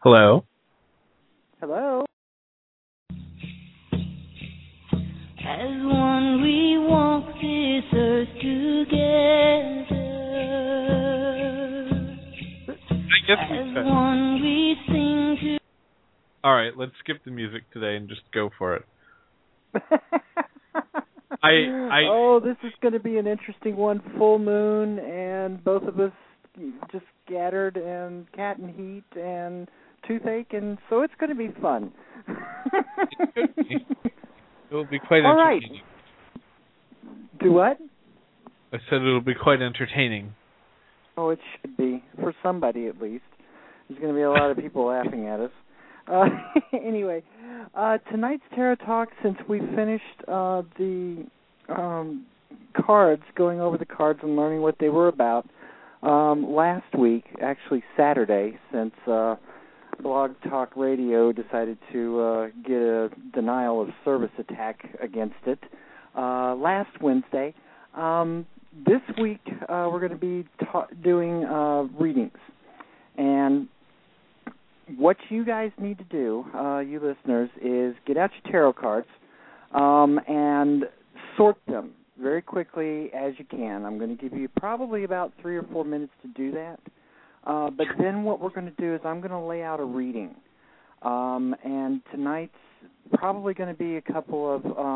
Hello. Hello. As one we walk this earth together. I guess we As could. one we sing to. All right, let's skip the music today and just go for it. Oh, this is going to be an interesting one. Full moon, and both of us just scattered, and cat and heat, and toothache, and so it's going to be fun. It will be quite All right. entertaining. Do what? I said it'll be quite entertaining. Oh, it should be, for somebody at least. There's going to be a lot of people laughing at us. Anyway, tonight's Tarot Talk, since we finished the cards, going over the cards and learning what they were about, last week, actually Saturday, since Blog Talk Radio decided to get a denial of service attack against it, last Wednesday, this week we're going to be doing readings. And what you guys need to do, you listeners, is get out your tarot cards and sort them very quickly as you can. I'm going to give you probably about 3 or 4 minutes to do that. But then what we're going to do is I'm going to lay out a reading. And tonight's probably going to be a couple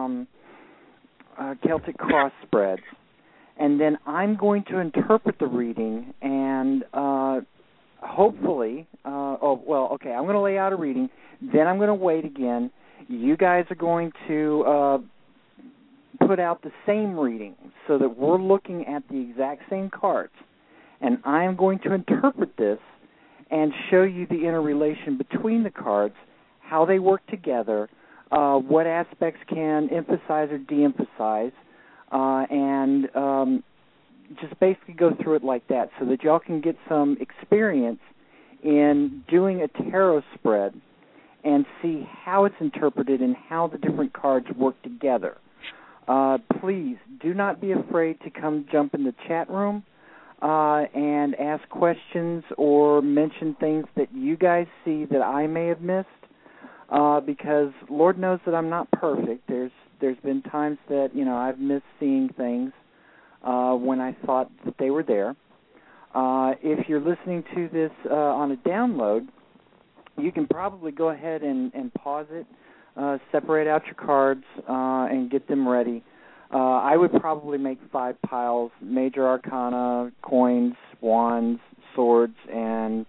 of Celtic cross spreads. And then I'm going to interpret the reading and hopefully, I'm going to lay out a reading, then I'm going to wait again. You guys are going to put out the same reading so that we're looking at the exact same cards. And I am going to interpret this and show you the interrelation between the cards, how they work together, what aspects can emphasize or de-emphasize, and just basically go through it like that so that y'all can get some experience in doing a tarot spread and see how it's interpreted and how the different cards work together. Please do not be afraid to come jump in the chat room and ask questions or mention things that you guys see that I may have missed, because Lord knows that I'm not perfect. There's been times that, I've missed seeing things when I thought that they were there. If you're listening to this on a download, you can probably go ahead and pause it, separate out your cards, and get them ready. I would probably make 5 piles: major arcana, coins, wands, swords, and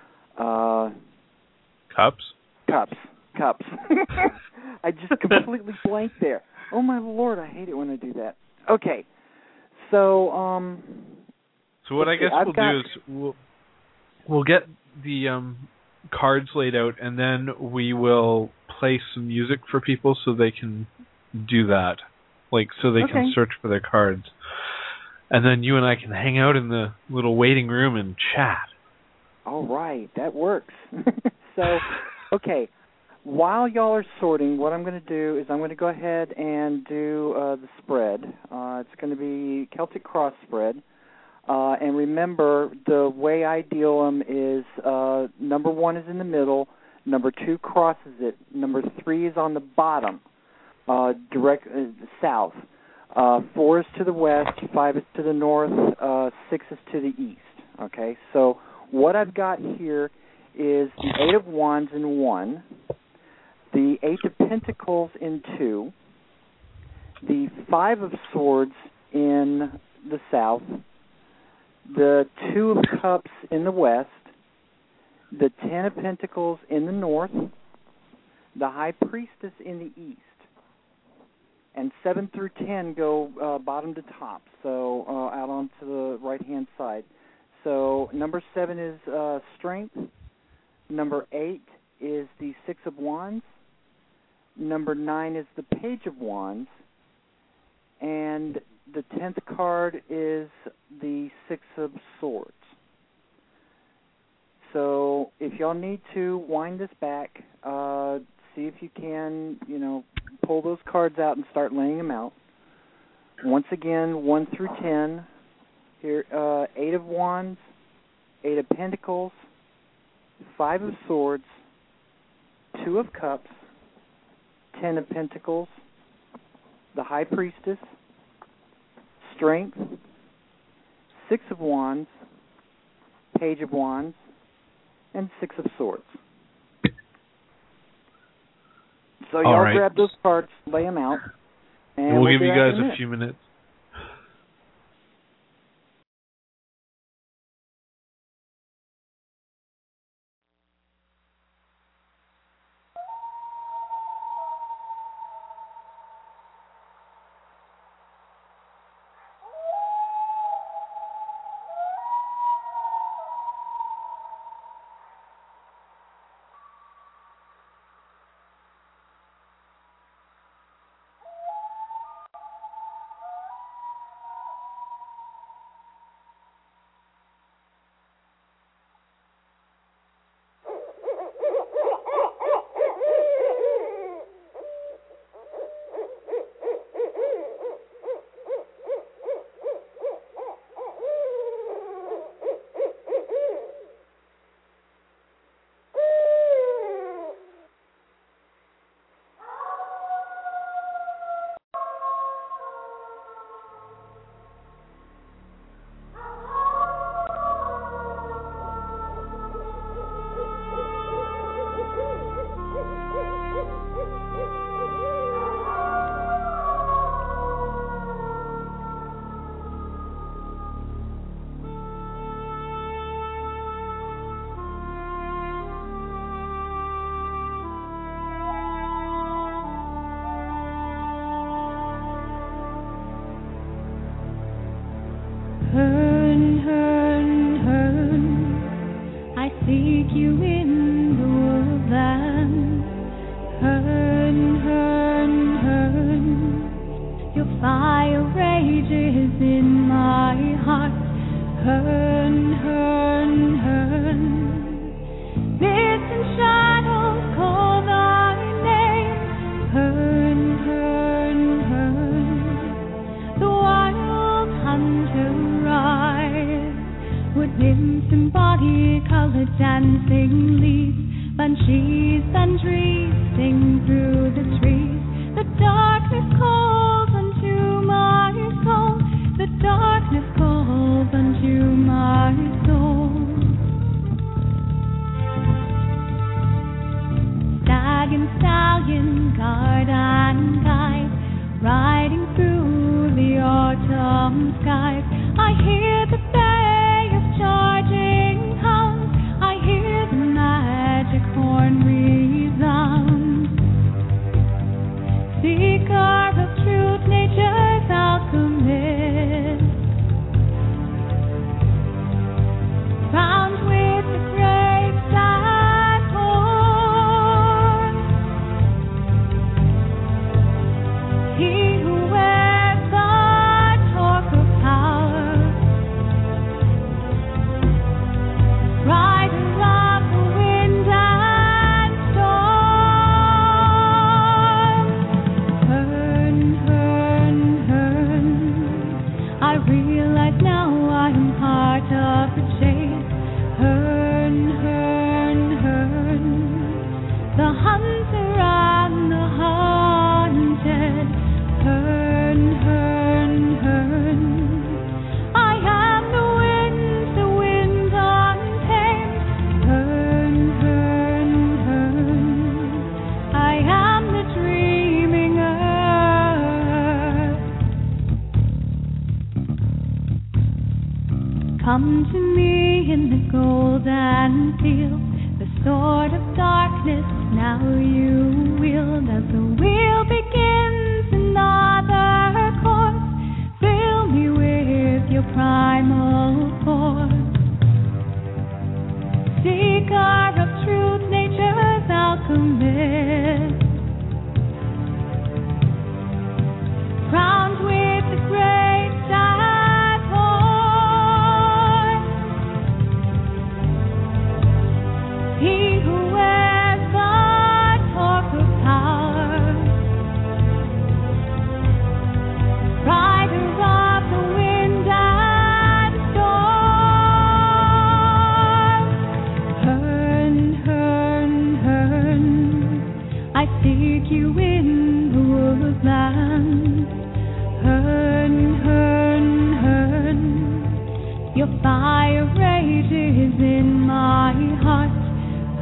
Cups? Cups. I just completely blanked there. Oh, my Lord, I hate it when I do that. Okay. So what I guess we'll do is we'll get the cards laid out, and then we will play some music for people so they can do that, so they can search for their cards. And then you and I can hang out in the little waiting room and chat. All right, that works. So, okay. While y'all are sorting, what I'm going to do is I'm going to go ahead and do the spread. It's going to be Celtic cross spread. And remember, the way I deal them is number 1 is in the middle, number 2 crosses it, number 3 is on the bottom, direct south, 4 is to the west, 5 is to the north, 6 is to the east. Okay, so what I've got here is the 8 of Wands in 1, the 8 of Pentacles in 2, the 5 of Swords in the south, the 2 of Cups in the west, the 10 of Pentacles in the north, the High Priestess in the east, and 7 through 10 go bottom to top, so out onto the right-hand side. So number 7 is Strength, number 8 is the 6 of Wands, number 9 is the Page of Wands, and the 10th card is the 6 of Swords. So if y'all need to wind this back, see if you can, pull those cards out and start laying them out. Once again, 1 through 10. Here, 8 of Wands, 8 of Pentacles, 5 of Swords, 2 of Cups, 10 of Pentacles, the High Priestess, Strength, 6 of Wands, Page of Wands, and 6 of Swords. So y'all grab those cards, lay them out, and we'll give you guys a few minutes. Come to me in the golden field, the sword of darkness, now you wield. As the wheel begins another course, fill me with your primal force. Seeker of truth, nature's alchemist, crowned with the great sad horn. He who wears the torque of power, rider of the wind and storm. Turn,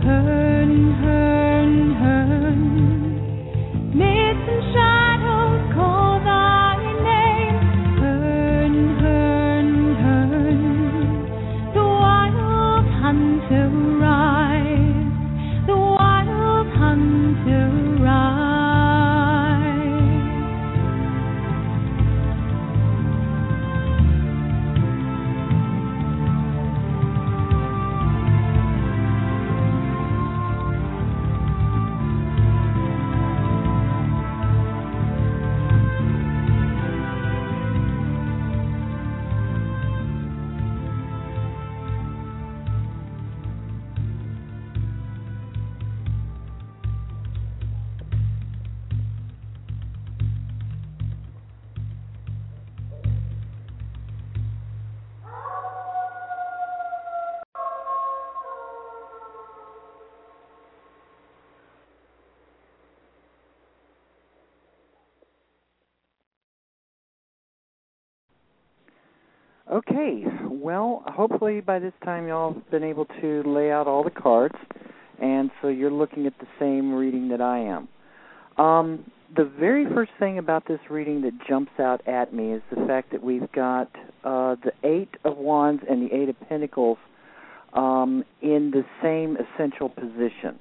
Okay, well, hopefully by this time y'all have been able to lay out all the cards, and so you're looking at the same reading that I am. The very first thing about this reading that jumps out at me is the fact that we've got the Eight of Wands and the Eight of Pentacles in the same essential position.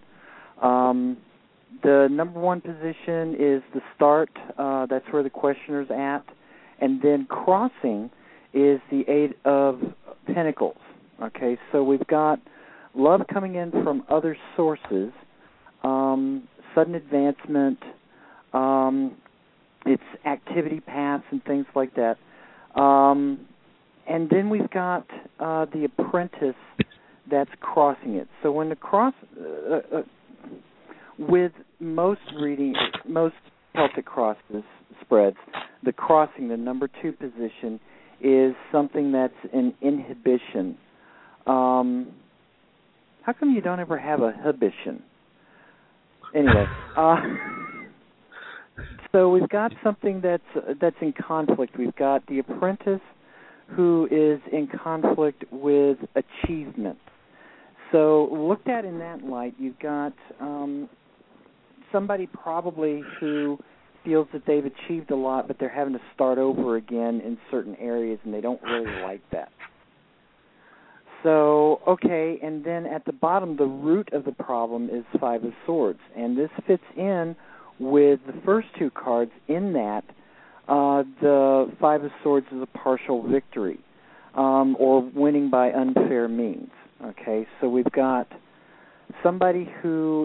The number one position is the start. That's where the questioner's at. And then crossing is the Eight of Pentacles. Okay, so we've got love coming in from other sources, sudden advancement, it's activity paths and things like that. And then we've got the Apprentice that's crossing it. So when the cross, with most Celtic crosses spreads, the crossing, the number two position, is something that's an inhibition. How come you don't ever have a hibition? Anyway, so we've got something that's in conflict. We've got the Apprentice who is in conflict with achievement. So looked at in that light, you've got somebody probably who feels that they've achieved a lot, but they're having to start over again in certain areas, and they don't really like that. So, okay, and then at the bottom, the root of the problem is Five of Swords, and this fits in with the first two cards in that the Five of Swords is a partial victory, or winning by unfair means. Okay, so we've got somebody who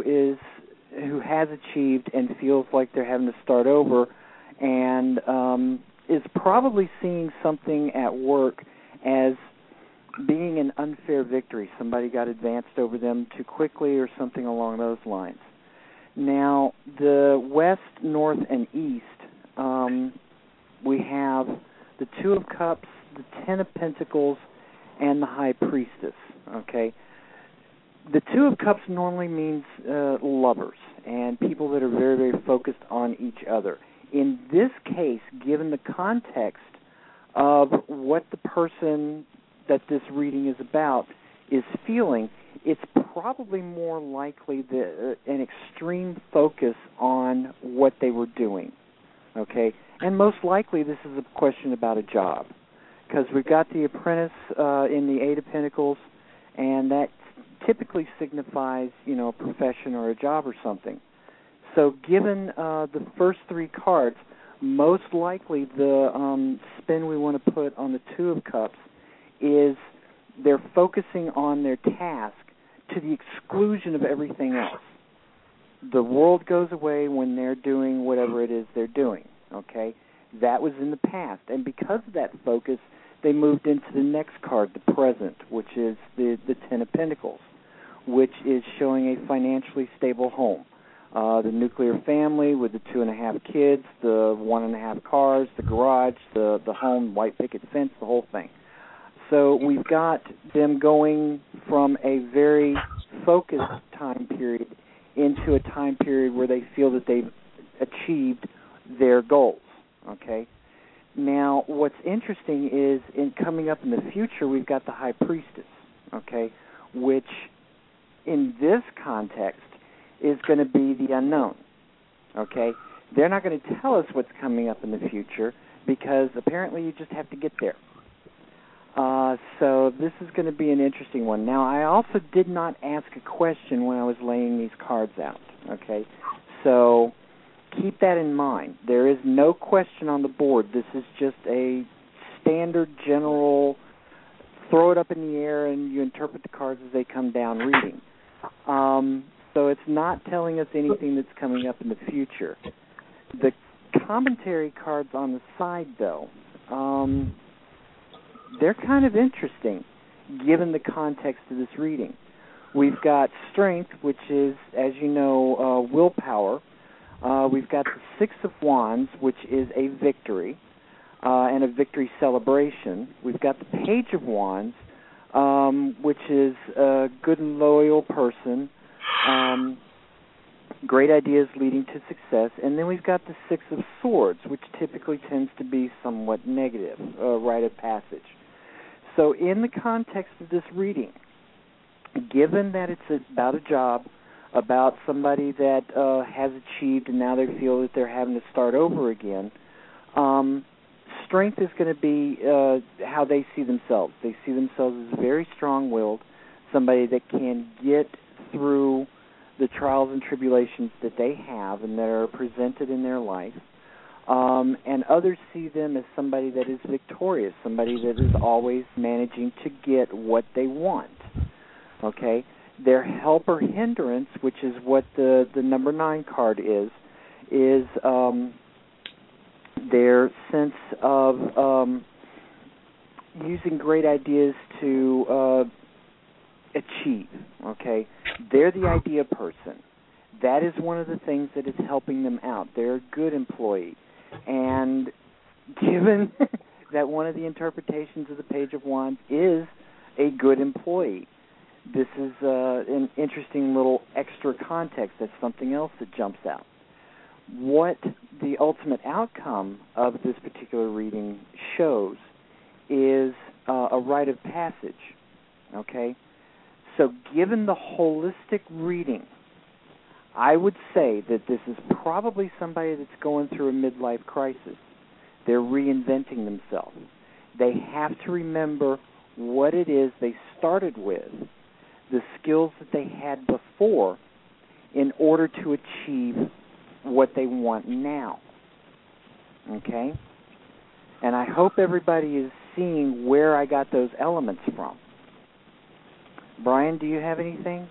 has achieved and feels like they're having to start over, and is probably seeing something at work as being an unfair victory. Somebody got advanced over them too quickly or something along those lines. Now, the West, North, and East, we have the Two of Cups, the Ten of Pentacles, and the High Priestess. Okay, the Two of Cups normally means lovers and people that are very, very focused on each other. In this case, given the context of what the person that this reading is about is feeling, it's probably more likely an extreme focus on what they were doing. Okay, and most likely this is a question about a job, because we've got the Apprentice in the Eight of Pentacles, and that typically signifies, a profession or a job or something. So given the first three cards, most likely the spin we want to put on the Two of Cups is they're focusing on their task to the exclusion of everything else. The world goes away when they're doing whatever it is they're doing, okay? That was in the past, and because of that focus, they moved into the next card, the present, which is the Ten of Pentacles, which is showing a financially stable home. The nuclear family with the 2.5 kids, the 1.5 cars, the garage, the home, white picket fence, the whole thing. So we've got them going from a very focused time period into a time period where they feel that they've achieved their goals, okay? Now, what's interesting is in coming up in the future, we've got the High Priestess, okay, which in this context is going to be the unknown, okay? They're not going to tell us what's coming up in the future because apparently you just have to get there. So this is going to be an interesting one. Now, I also did not ask a question when I was laying these cards out, okay? So keep that in mind. There is no question on the board. This is just a standard general throw it up in the air and you interpret the cards as they come down reading. So it's not telling us anything that's coming up in the future. The commentary cards on the side, though, they're kind of interesting given the context of this reading. We've got strength, which is, as you know, willpower. We've got the Six of Wands, which is a victory and a victory celebration. We've got the Page of Wands, which is a good and loyal person, great ideas leading to success. And then we've got the Six of Swords, which typically tends to be somewhat negative, rite of passage. So in the context of this reading, given that it's about a job, about somebody that has achieved and now they feel that they're having to start over again, strength is going to be how they see themselves. They see themselves as very strong-willed, somebody that can get through the trials and tribulations that they have and that are presented in their life. And others see them as somebody that is victorious, somebody that is always managing to get what they want. Okay? Their help or hindrance, which is what the number 9 card is their sense of using great ideas to achieve. Okay? They're the idea person. That is one of the things that is helping them out. They're a good employee. And given that one of the interpretations of the Page of Wands is a good employee, this is an interesting little extra context. That's something else that jumps out. What the ultimate outcome of this particular reading shows is a rite of passage, okay? So given the holistic reading, I would say that this is probably somebody that's going through a midlife crisis. They're reinventing themselves. They have to remember what it is they started with, the skills that they had before, in order to achieve what they want now. Okay? And I hope everybody is seeing where I got those elements from. Brian, do you have anything?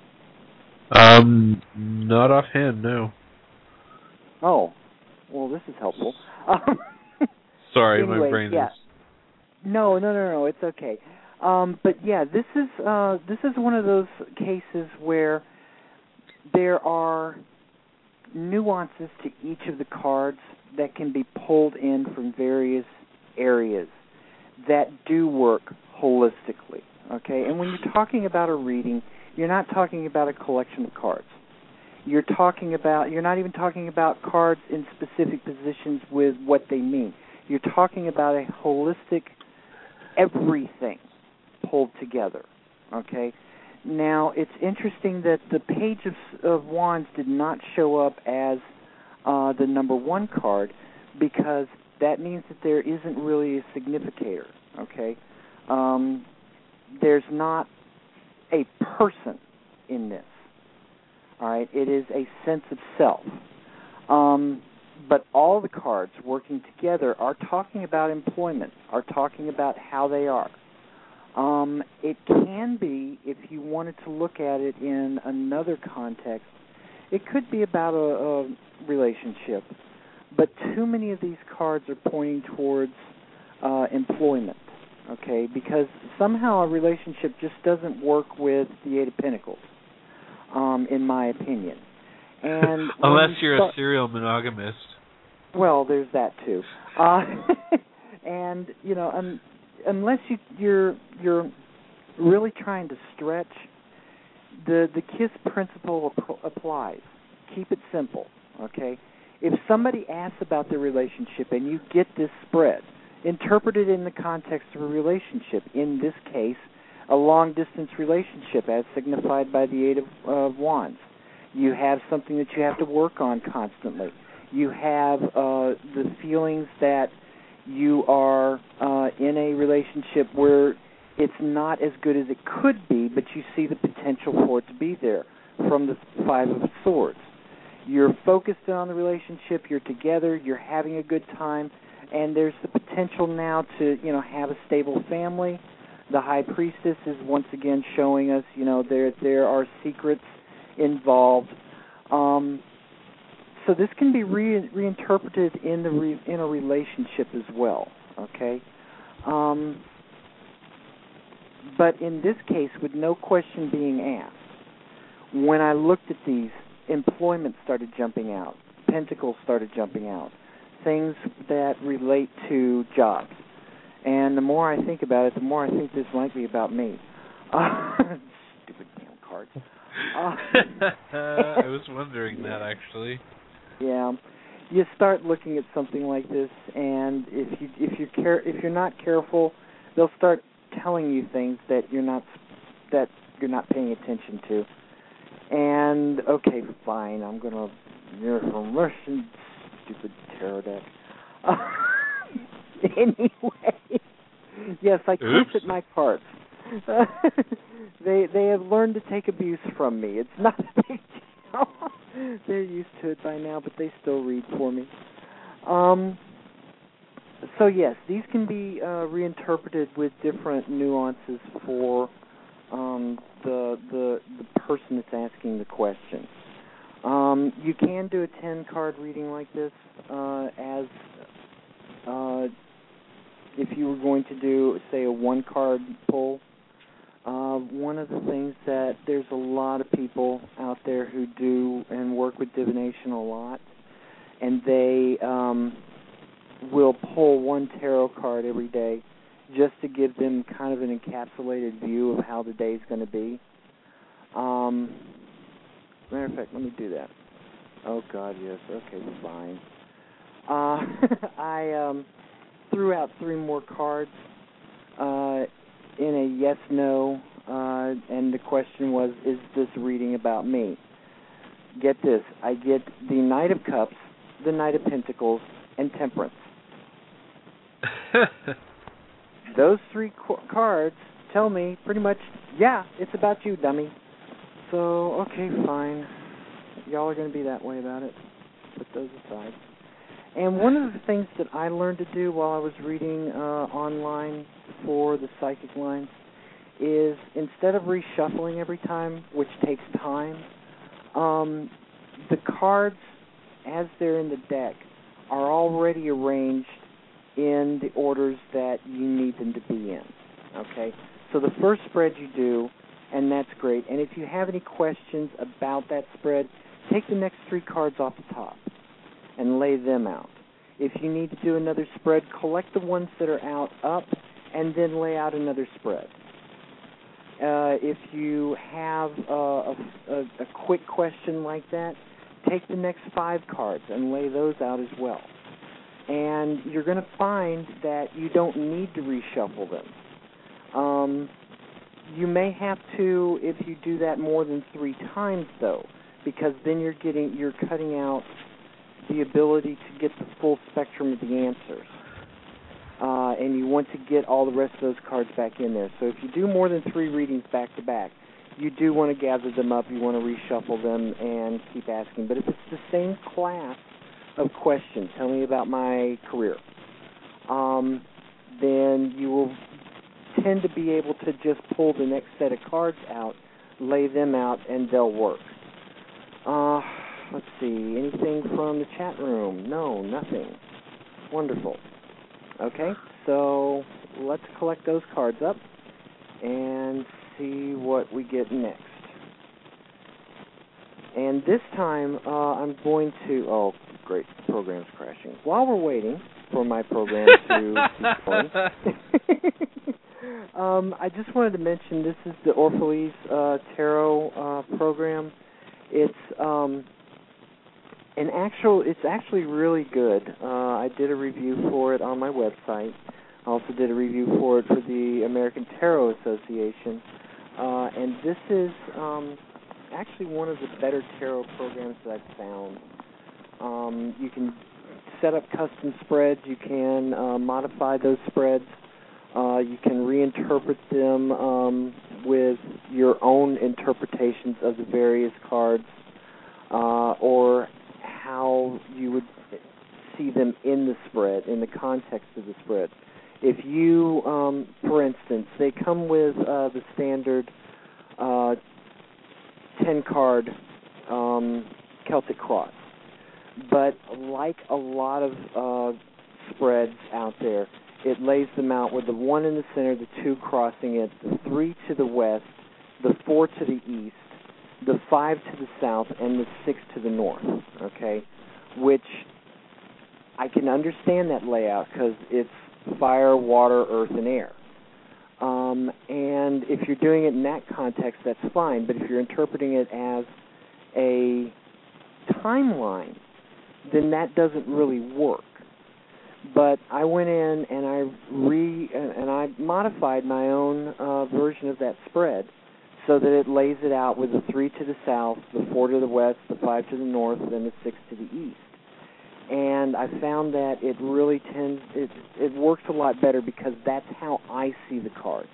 Not offhand, no. Oh, well, this is helpful. Sorry, anyway, my brain is... No, it's okay. But yeah, this is one of those cases where there are nuances to each of the cards that can be pulled in from various areas that do work holistically. Okay, and when you're talking about a reading, you're not talking about a collection of cards. You're not even talking about cards in specific positions with what they mean. You're talking about a holistic everything pulled together. Okay? Now, it's interesting that the Page of Wands did not show up as the number 1 card because that means that there isn't really a significator. Okay? There's not a person in this. All right, it is a sense of self. But all the cards working together are talking about employment, are talking about how they are. It can be, if you wanted to look at it in another context, it could be about a relationship. But too many of these cards are pointing towards employment. Okay, because somehow a relationship just doesn't work with the Eight of Pentacles, in my opinion. And unless you're a serial monogamist. Well, there's that too. And you know, unless you're really trying to stretch, the KISS principle applies. Keep it simple. Okay, if somebody asks about their relationship and you get this spread, interpret it in the context of a relationship, in this case, a long-distance relationship, as signified by the Eight of Wands. You have something that you have to work on constantly. You have the feelings that you are in a relationship where it's not as good as it could be, but you see the potential for it to be there from the Five of Swords. You're focused on the relationship, you're together, you're having a good time, and there's the potential now to, have a stable family. The High Priestess is once again showing us, there are secrets involved. So this can be reinterpreted in a relationship as well, okay? But in this case, with no question being asked, when I looked at these, employment started jumping out, pentacles started jumping out, things that relate to jobs. And the more I think about it, the more I think this might be about me. Stupid damn cards. I was wondering that, actually. Yeah, you start looking at something like this, and if you're not careful, they'll start telling you things that you're not paying attention to. And okay, fine, I'm gonna from Russian stupid tarot deck. Anyway, yes, I clicked at my cards. They have learned to take abuse from me. It's not a big deal. They're used to it by now, but they still read for me. So yes, these can be reinterpreted with different nuances for the person that's asking the question. You can do a 10-card reading like this as if you were going to do, say, a 1-card pull. One of the things that there's a lot of people out there who do and work with divination a lot, and they will pull one tarot card every day just to give them kind of an encapsulated view of how the day's going to be. Matter of fact, let me do that. Oh, God, yes. Okay, fine. I threw out 3 more cards in a yes-no, and the question was, is this reading about me? Get this. I get the Knight of Cups, the Knight of Pentacles, and Temperance. Those 3 cards tell me pretty much, yeah, it's about you, dummy. So, okay, fine. Y'all are going to be that way about it. Put those aside. And one of the things that I learned to do while I was reading online for the psychic lines is instead of reshuffling every time, which takes time, the cards, as they're in the deck, are already arranged in the orders that you need them to be in. Okay? So the first spread you do, and that's great. And if you have any questions about that spread, take the next 3 cards off the top and lay them out. If you need to do another spread, collect the ones that are out up and then lay out another spread. If you have a quick question like that, take the next 5 cards and lay those out as well. And you're going to find that you don't need to reshuffle them. You may have to if you do that more than 3 times, though, because then you're cutting out the ability to get the full spectrum of the answers. And you want to get all the rest of those cards back in there. So if you do more than 3 readings back to back, you do want to gather them up, you want to reshuffle them and keep asking. But if it's the same class of questions, tell me about my career, then you will tend to be able to just pull the next set of cards out, lay them out, and they'll work. Let's see, anything from the chat room? No, nothing. Wonderful. Okay, so let's collect those cards up and see what we get next. And this time, I'm going to... Oh, great, the program's crashing. While we're waiting for my program to keep going, I just wanted to mention this is the Orphalese Tarot program. It's it's actually really good. I did a review for it on my website, I also did a review for it for the American Tarot Association. And this is actually one of the better tarot programs that I've found. You can set up custom spreads. You can modify those spreads. You can reinterpret them with your own interpretations of the various cards, or how you would see them in the spread, in the context of the spread. If you, for instance, they come with the standard 10-card Celtic Cross. But like a lot of spreads out there, it lays them out with the 1 in the center, the 2 crossing it, the 3 to the west, the 4 to the east, the 5 to the south, and the 6 to the north, okay? Which I can understand that layout because it's fire, water, earth, and air. And if you're doing it in that context, that's fine. But if you're interpreting it as a timeline, then that doesn't really work. But I went in and I modified my own version of that spread so that it lays it out with the 3 to the south, the 4 to the west, the 5 to the north, and then the 6 to the east. And I found that it really it works a lot better because that's how I see the cards.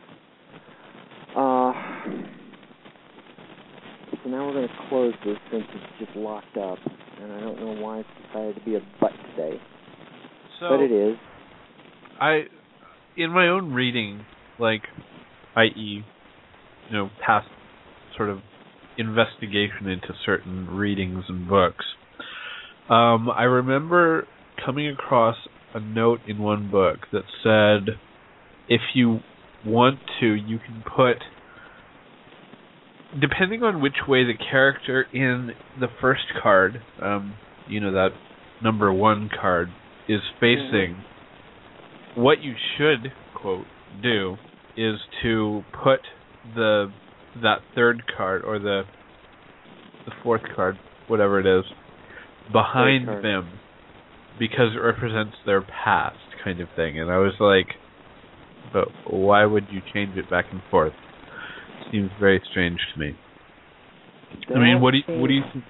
So now we're going to close this since it's just locked up, and I don't know why it's decided to be a butt today. But it is. In my own reading, like, i.e., past sort of investigation into certain readings and books, I remember coming across a note in one book that said, if you want to, you can put, depending on which way the character in the first card, that number 1 card, is facing, what you should, quote, do is to put that third card, or the 4th card, whatever it is, behind them, because it represents their past, kind of thing. And I was like, but why would you change it back and forth? It seems very strange to me. I mean, what do you think?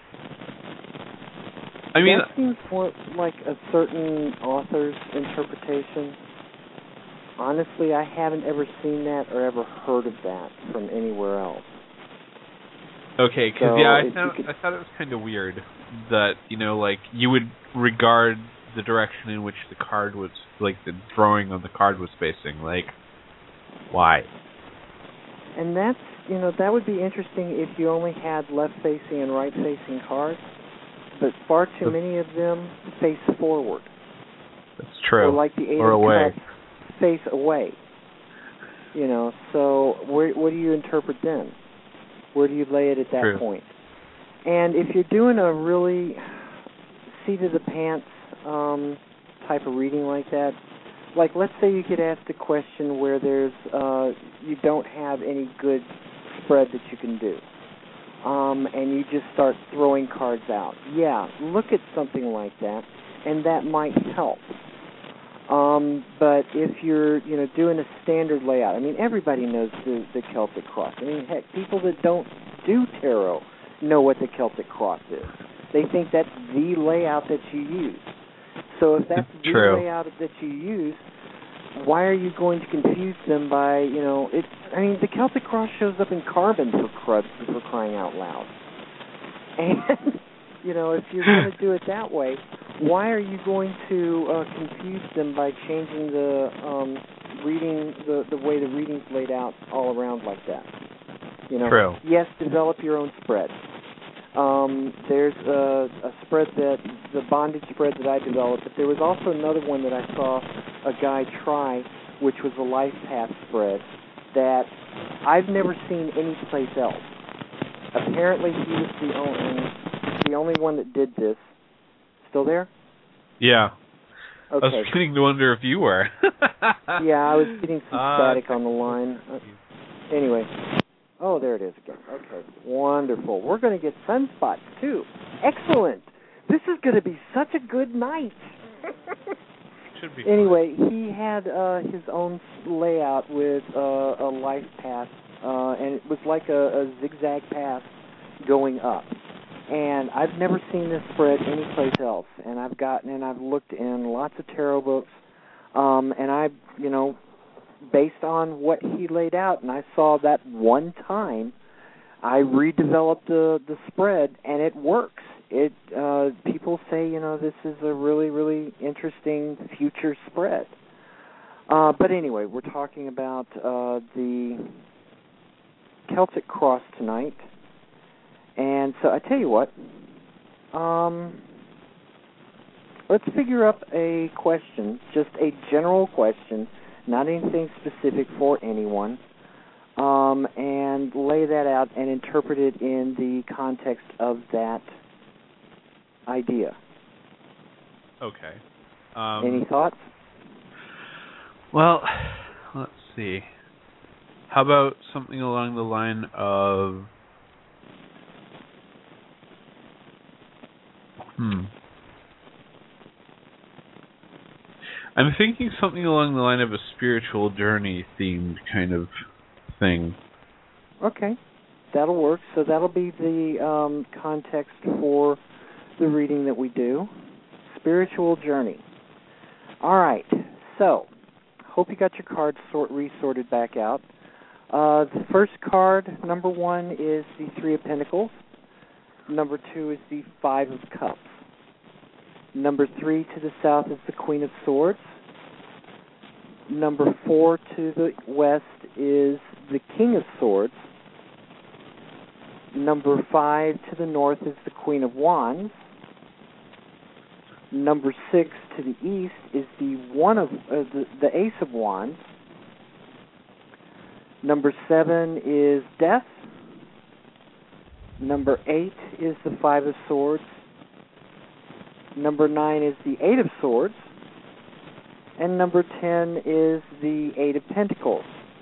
I mean, that seems more like a certain author's interpretation. Honestly, I haven't ever seen that or ever heard of that from anywhere else. Okay, because I thought it was kind of weird that, you would regard the direction in which the card was, like, the drawing on the card was facing. Like, why? And that's, that would be interesting if you only had left-facing and right-facing cards, but far too many of them face forward. That's true. Or like the 8 or of away. Cups, face away. So what do you interpret then? Where do you lay it at that point? And if you're doing a really seat-of-the-pants type of reading like that, like let's say you get asked a question where there's you don't have any good spread that you can do, and you just start throwing cards out. Yeah, look at something like that, and that might help. But if you're, doing a standard layout, I mean, everybody knows the Celtic Cross. I mean, heck, people that don't do tarot know what the Celtic Cross is. They think that's the layout that you use. So if that's the layout that you use, why are you going to confuse them by, the Celtic Cross shows up in carbon for crying out loud. And, if you're going to do it that way, why are you going to confuse them by changing the reading, the way the reading's laid out all around like that? True. Yes, develop your own spread. There's a spread the bondage spread that I developed, but there was also another one that I saw a guy try, which was a life path spread that I've never seen anyplace else. Apparently, he was the only one that did this. Still there? Yeah. Okay. I was beginning to wonder if you were. Yeah, I was getting some static on the line. Anyway. Oh, there it is again. Okay, wonderful. We're going to get sunspots, too. Excellent. This is going to be such a good night. should be. Anyway, he had his own layout with a life path, and it was like a zigzag path going up. And I've never seen this spread anyplace else. And I've looked in lots of tarot books, and I, based on what he laid out, and I saw that one time, I redeveloped the spread, and it works. People say, this is a really, really interesting future spread. But anyway, we're talking about the Celtic Cross tonight. And so I tell you what, let's figure up a question, just a general question, not anything specific for anyone, and lay that out and interpret it in the context of that idea. Okay. Any thoughts? Well, let's see. How about something along the line of... I'm thinking something along the line of a spiritual journey themed kind of thing. Okay, that'll work. So that'll be the context for the reading that we do. Spiritual journey. All right, so hope you got your cards resorted back out. The first card, number 1, is the 3 of Pentacles. Number 2 is the 5 of Cups. Number 3 to the south is the Queen of Swords. Number 4 to the west is the King of Swords. Number 5 to the north is the Queen of Wands. Number 6 to the east is the Ace of Wands. Number 7 is Death. Number 8 is the 5 of Swords. Number 9 is the 8 of Swords. And number 10 is the 8 of Pentacles.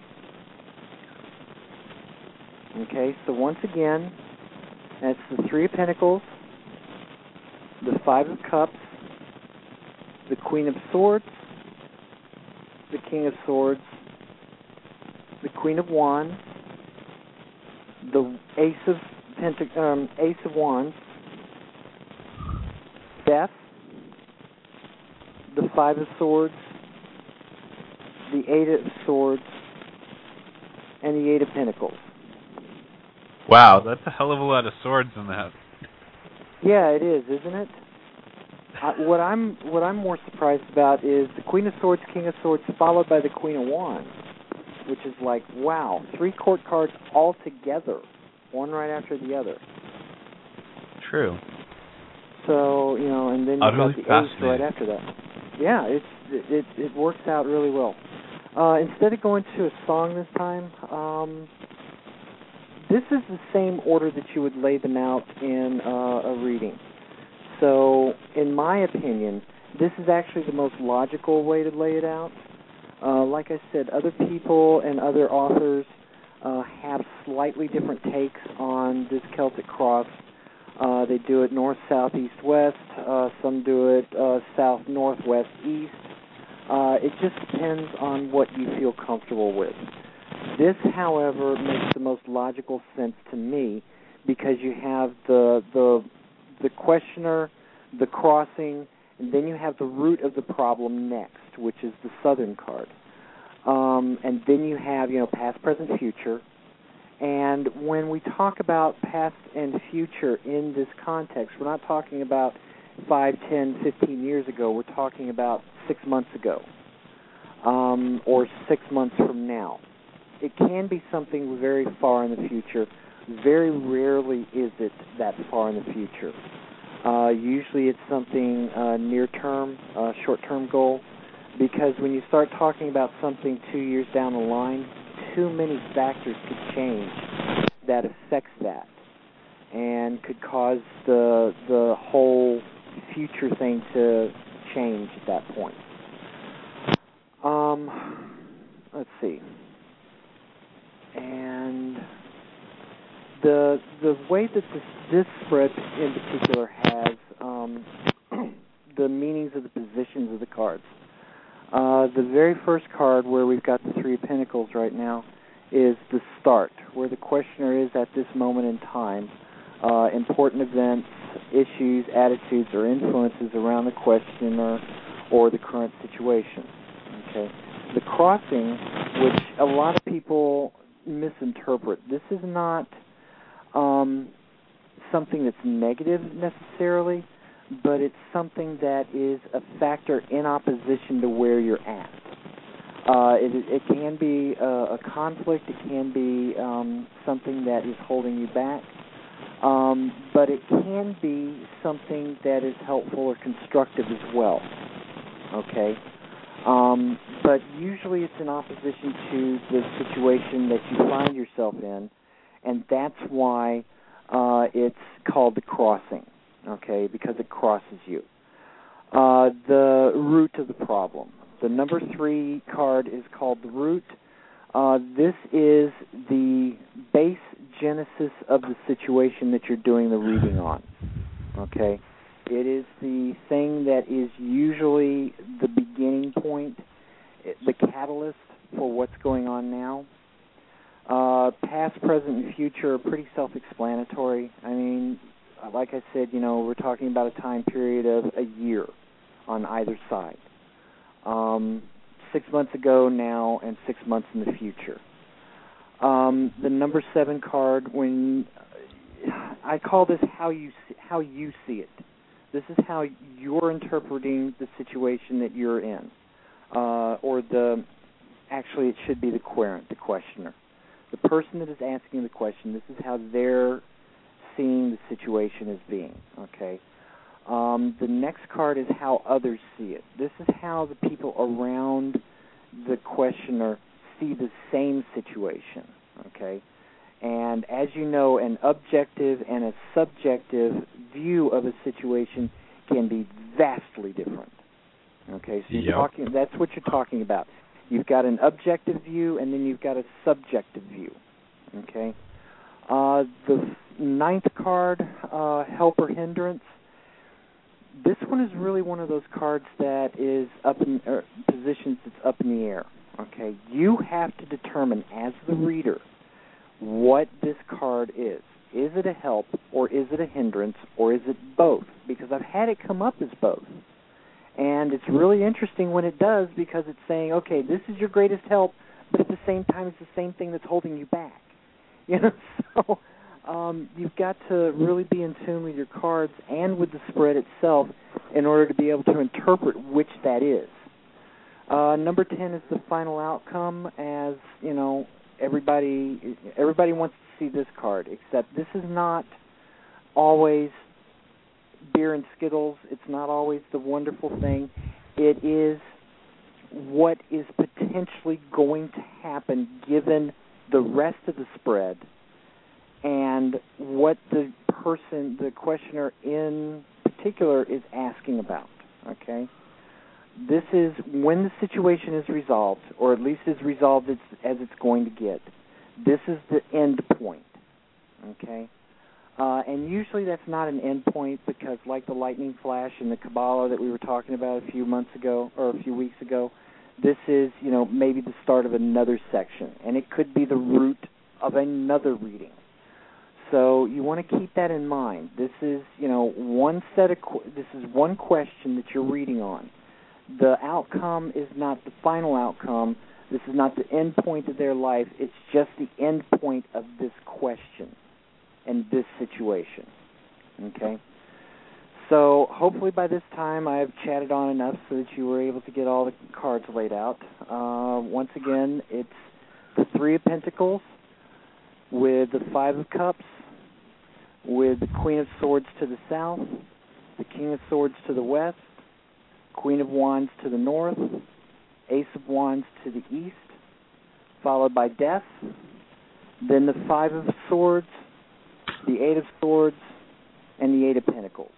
Okay, so once again, that's the 3 of Pentacles, the 5 of Cups, the Queen of Swords, the King of Swords, the Queen of Wands, the Ace of Wands, Death, the 5 of Swords, the 8 of Swords, and the 8 of Pentacles. Wow, that's a hell of a lot of swords in that. Yeah, it is, isn't it? What I'm more surprised about is the Queen of Swords, King of Swords, followed by the Queen of Wands, which is like, wow, 3 court cards all together, one right after the other. True. So, and then you've got the Ace right after that. Yeah, it works out really well. Instead of going to a song this time, this is the same order that you would lay them out in a reading. So, in my opinion, this is actually the most logical way to lay it out. Like I said, other people and other authors have slightly different takes on this Celtic Cross. They do it north, south, east, west. Some do it south, north, west, east. It just depends on what you feel comfortable with. This, however, makes the most logical sense to me because you have the questioner, the crossing, and then you have the root of the problem next, which is the southern card. And then you have, past, present, future. And when we talk about past and future in this context, we're not talking about 5, 10, 15 years ago. We're talking about 6 months ago or 6 months from now. It can be something very far in the future. Very rarely is it that far in the future. Usually it's something near-term, short-term goal, because when you start talking about something 2 years down the line, too many factors could change that affects that and could cause the whole future thing to change at that point. Let's see. And the way that this spread in particular has the meanings of the positions of the cards. The very first card, where we've got the Three of Pentacles right now, is the start, where the questioner is at this moment in time. Important events, issues, attitudes, or influences around the questioner or the current situation. Okay. The crossing, which a lot of people misinterpret, this is not something that's negative necessarily, but it's something that is a factor in opposition to where you're at. It can be a conflict. It can be something that is holding you back. But it can be something that is helpful or constructive as well. Okay? But usually it's in opposition to the situation that you find yourself in, and that's why it's called the crossing, okay, because it crosses you. The root of the problem. The number 3 card is called the root. This is the base genesis of the situation that you're doing the reading on, okay? It is the thing that is usually the beginning point, the catalyst for what's going on now. Past, present, and future are pretty self-explanatory. I mean, like I said, we're talking about a time period of a year on either side. 6 months ago now and 6 months in the future. The number 7 card, when I call this how you see it. This is how you're interpreting the situation that you're in, actually it should be the querent, the questioner. The person that is asking the question, this is how they're seeing the situation as being, okay? The next card is how others see it. This is how the people around the questioner see the same situation, okay? And as you know, an objective and a subjective view of a situation can be vastly different. Okay, so that's what you're talking about. You've got an objective view, and then you've got a subjective view. Okay. The 9th card, help or hindrance. This one is really one of those cards that is positions that's up in the air. Okay, you have to determine as the reader what this card is. Is it a help, or is it a hindrance, or is it both? Because I've had it come up as both. And it's really interesting when it does, because it's saying, okay, this is your greatest help, but at the same time it's the same thing that's holding you back. So you've got to really be in tune with your cards and with the spread itself in order to be able to interpret which that is. Number 10 is the final outcome, as, everybody wants to see this card, except this is not always beer and Skittles. It's not always the wonderful thing. It is what is potentially going to happen given the rest of the spread and what the questioner in particular is asking about, okay? This is when the situation is resolved, or at least is resolved as it's going to get. This is the end point, okay? And usually that's not an end point, because like the lightning flash in the Kabbalah that we were talking about a few months ago or a few weeks ago, this is, maybe the start of another section, and it could be the root of another reading. So you want to keep that in mind. This is, this is one question that you're reading on. The outcome is not the final outcome. This is not the end point of their life. It's just the end point of this question and this situation. Okay? So hopefully by this time I have chatted on enough so that you were able to get all the cards laid out. Once again, it's the Three of Pentacles with the Five of Cups, with the Queen of Swords to the south, the King of Swords to the west, Queen of Wands to the north, Ace of Wands to the east, followed by Death, then the Five of Swords, the Eight of Swords, and the Eight of Pentacles.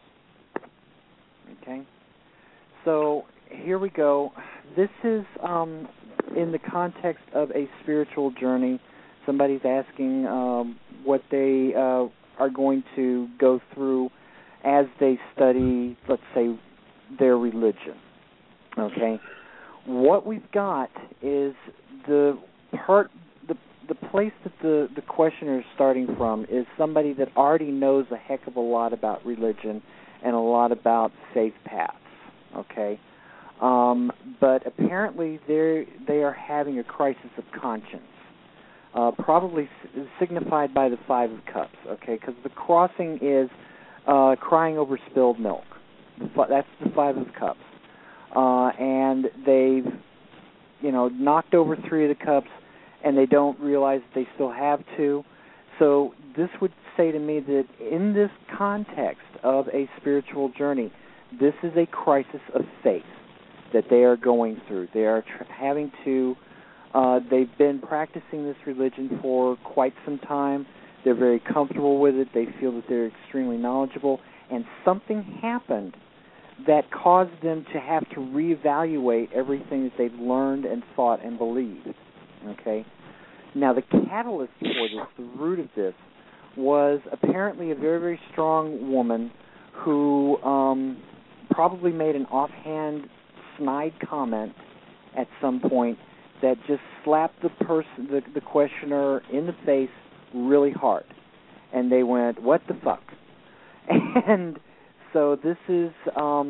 Okay? So here we go. This is in the context of a spiritual journey. Somebody's asking what they are going to go through as they study, let's say, their religion. Okay? what we've got is the place that the questioner is starting from is somebody that already knows a heck of a lot about religion and a lot about faith paths, okay? But apparently they are having a crisis of conscience, probably signified by the Five of Cups, okay? Because the crossing is crying over spilled milk. That's the Five of Cups. And they've, knocked over 3 of the cups, and they don't realize that they still have 2. So this would say to me that in this context of a spiritual journey, this is a crisis of faith that they are going through. They are having to, they've been practicing this religion for quite some time. They're very comfortable with it. They feel that they're extremely knowledgeable. And something happened that caused them to have to reevaluate everything that they've learned and thought and believed. Okay? Now, the catalyst for this, the root of this, was apparently a very, very strong woman who probably made an offhand, snide comment at some point that just slapped the questioner in the face really hard. And they went, what the fuck? And so this is, a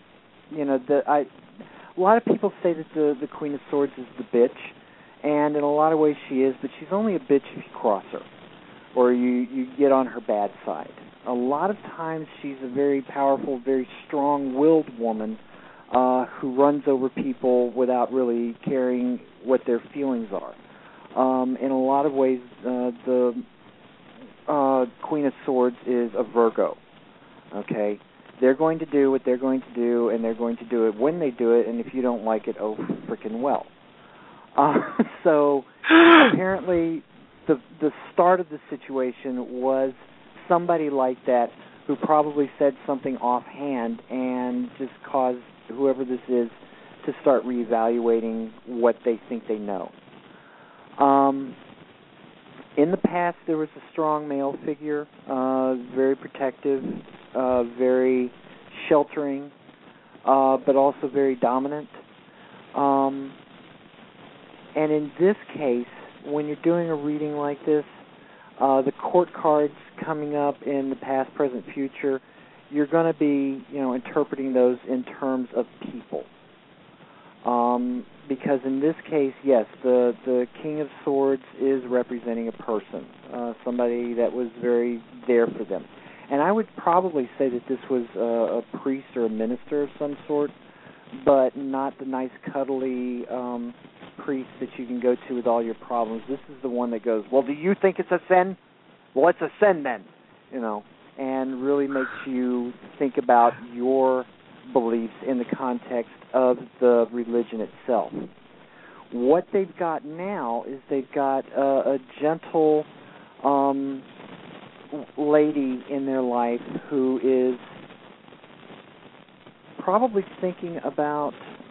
lot of people say that the Queen of Swords is the bitch, and in a lot of ways she is, but she's only a bitch if you cross her, or you get on her bad side. A lot of times she's a very powerful, very strong-willed woman who runs over people without really caring what their feelings are. In a lot of ways, the Queen of Swords is a Virgo. Okay? They're going to do what they're going to do, and they're going to do it when they do it, and if you don't like it, oh, frickin' well. So apparently the start of the situation was somebody like that who probably said something offhand and just caused whoever this is to start reevaluating what they think they know. In the past, there was a strong male figure, very protective, very sheltering, but also very dominant. And in this case, when you're doing a reading like this, the court cards coming up in the past, present, future, you're going to be, interpreting those in terms of people. Because in this case, yes, the King of Swords is representing a person, somebody that was very there for them. And I would probably say that this was a priest or a minister of some sort, but not the nice, cuddly priest that you can go to with all your problems. This is the one that goes, well, do you think it's a sin? Well, it's a sin then, and really makes you think about your beliefs in the context of the religion itself. What they've got now is they've got a gentle lady in their life who is probably thinking about,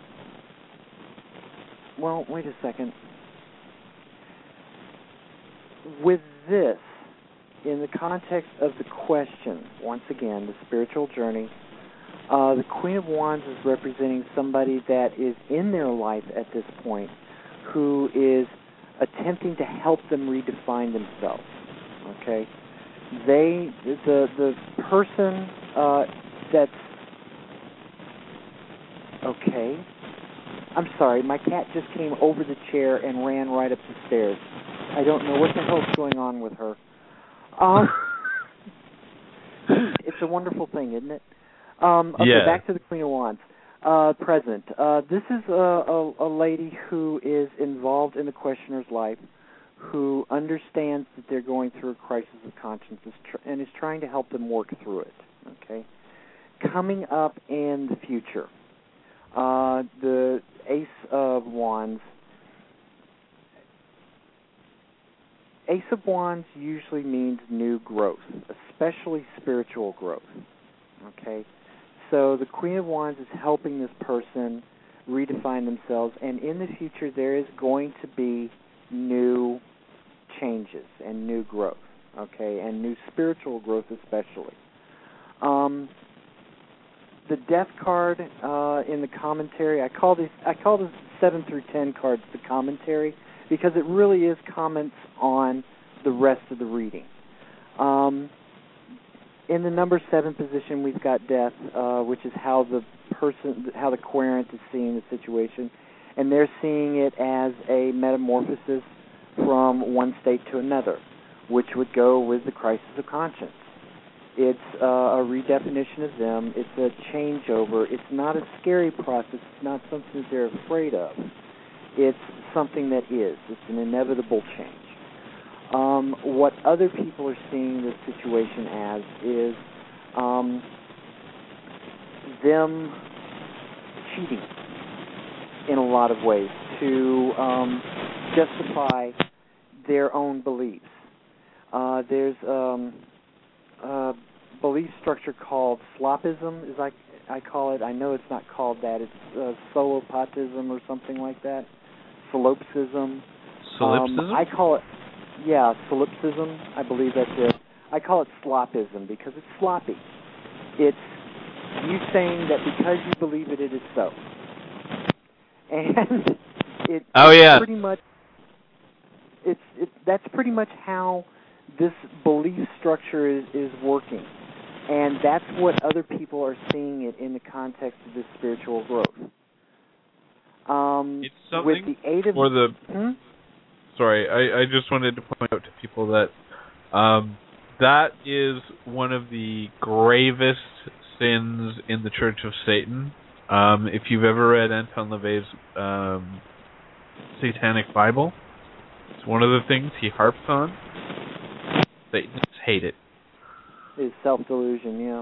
well, wait a second. With this, in the context of the question, once again, the spiritual journey, the Queen of Wands is representing somebody that is in their life at this point who is attempting to help them redefine themselves. Okay? The person that's... Okay. I'm sorry, my cat just came over the chair and ran right up the stairs. I don't know what the hell's going on with her. It's a wonderful thing, isn't it? Okay, yeah. Back to the Queen of Wands. Present. This is a lady who is involved in the questioner's life, who understands that they're going through a crisis of conscience and is trying to help them work through it. Okay. Coming up in the future, the Ace of Wands. Ace of Wands usually means new growth, especially spiritual growth. Okay? So the Queen of Wands is helping this person redefine themselves, and in the future there is going to be new changes and new growth, okay, and new spiritual growth especially. The Death card in the commentary, I call this 7 through 10 cards the commentary, because it really is comments on the rest of the reading. In the number 7 position, we've got death, which is how the querent is seeing the situation, and they're seeing it as a metamorphosis from one state to another, which would go with the crisis of conscience. It's a redefinition of them. It's a changeover. It's not a scary process. It's not something that they're afraid of. It's something that is. It's an inevitable change. What other people are seeing this situation as is them cheating in a lot of ways to justify their own beliefs. There's a belief structure called slopism, as I call it. I know it's not called that. It's solopatism or something like that. Solipsism. Solipsism? I call it, yeah, solipsism. I believe that's it. I call it slopism because it's sloppy. It's you saying that because you believe it, it is so. And it's pretty much that's pretty much how this belief structure is working, and that's what other people are seeing it in the context of this spiritual growth. It's something with the aid of Sorry, I just wanted to point out to people that that is one of the gravest sins in the Church of Satan. If you've ever read Anton LaVey's Satanic Bible, it's one of the things he harps on. Satanists hate it. Is self-delusion, yeah.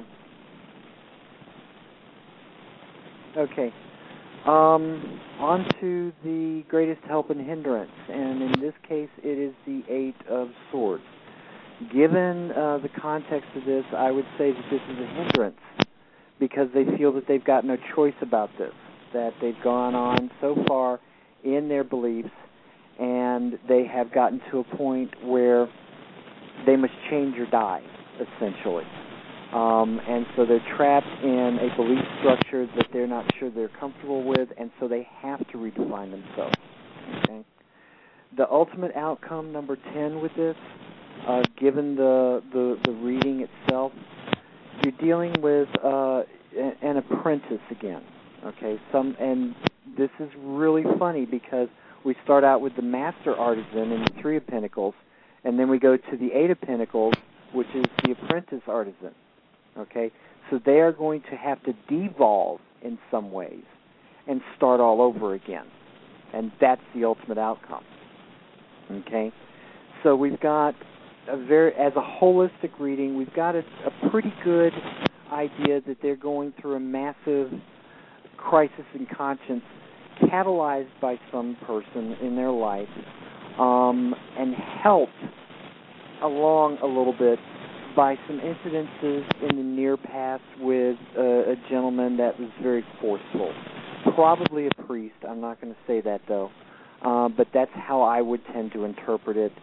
Okay. On to the greatest help and hindrance, and in this case it is the 8 of Swords. Given the context of this, I would say that this is a hindrance because they feel that they've got no choice about this, that they've gone on so far in their beliefs and they have gotten to a point where they must change or die, essentially. And so they're trapped in a belief structure that they're not sure they're comfortable with, and so they have to redefine themselves. Okay? The ultimate outcome, number 10 with this, given the reading itself, you're dealing with an apprentice again. Okay, and this is really funny because we start out with the Master Artisan in the 3 of Pentacles, and then we go to the 8 of Pentacles, which is the Apprentice Artisan. Okay, so they are going to have to devolve in some ways and start all over again, and that's the ultimate outcome. Okay, so we've got as a holistic reading, we've got a pretty good idea that they're going through a massive crisis in conscience, catalyzed by some person in their life, and helped along a little bit by some incidences in the near past with a gentleman that was very forceful. Probably a priest. I'm not going to say that, though. But that's how I would tend to interpret it.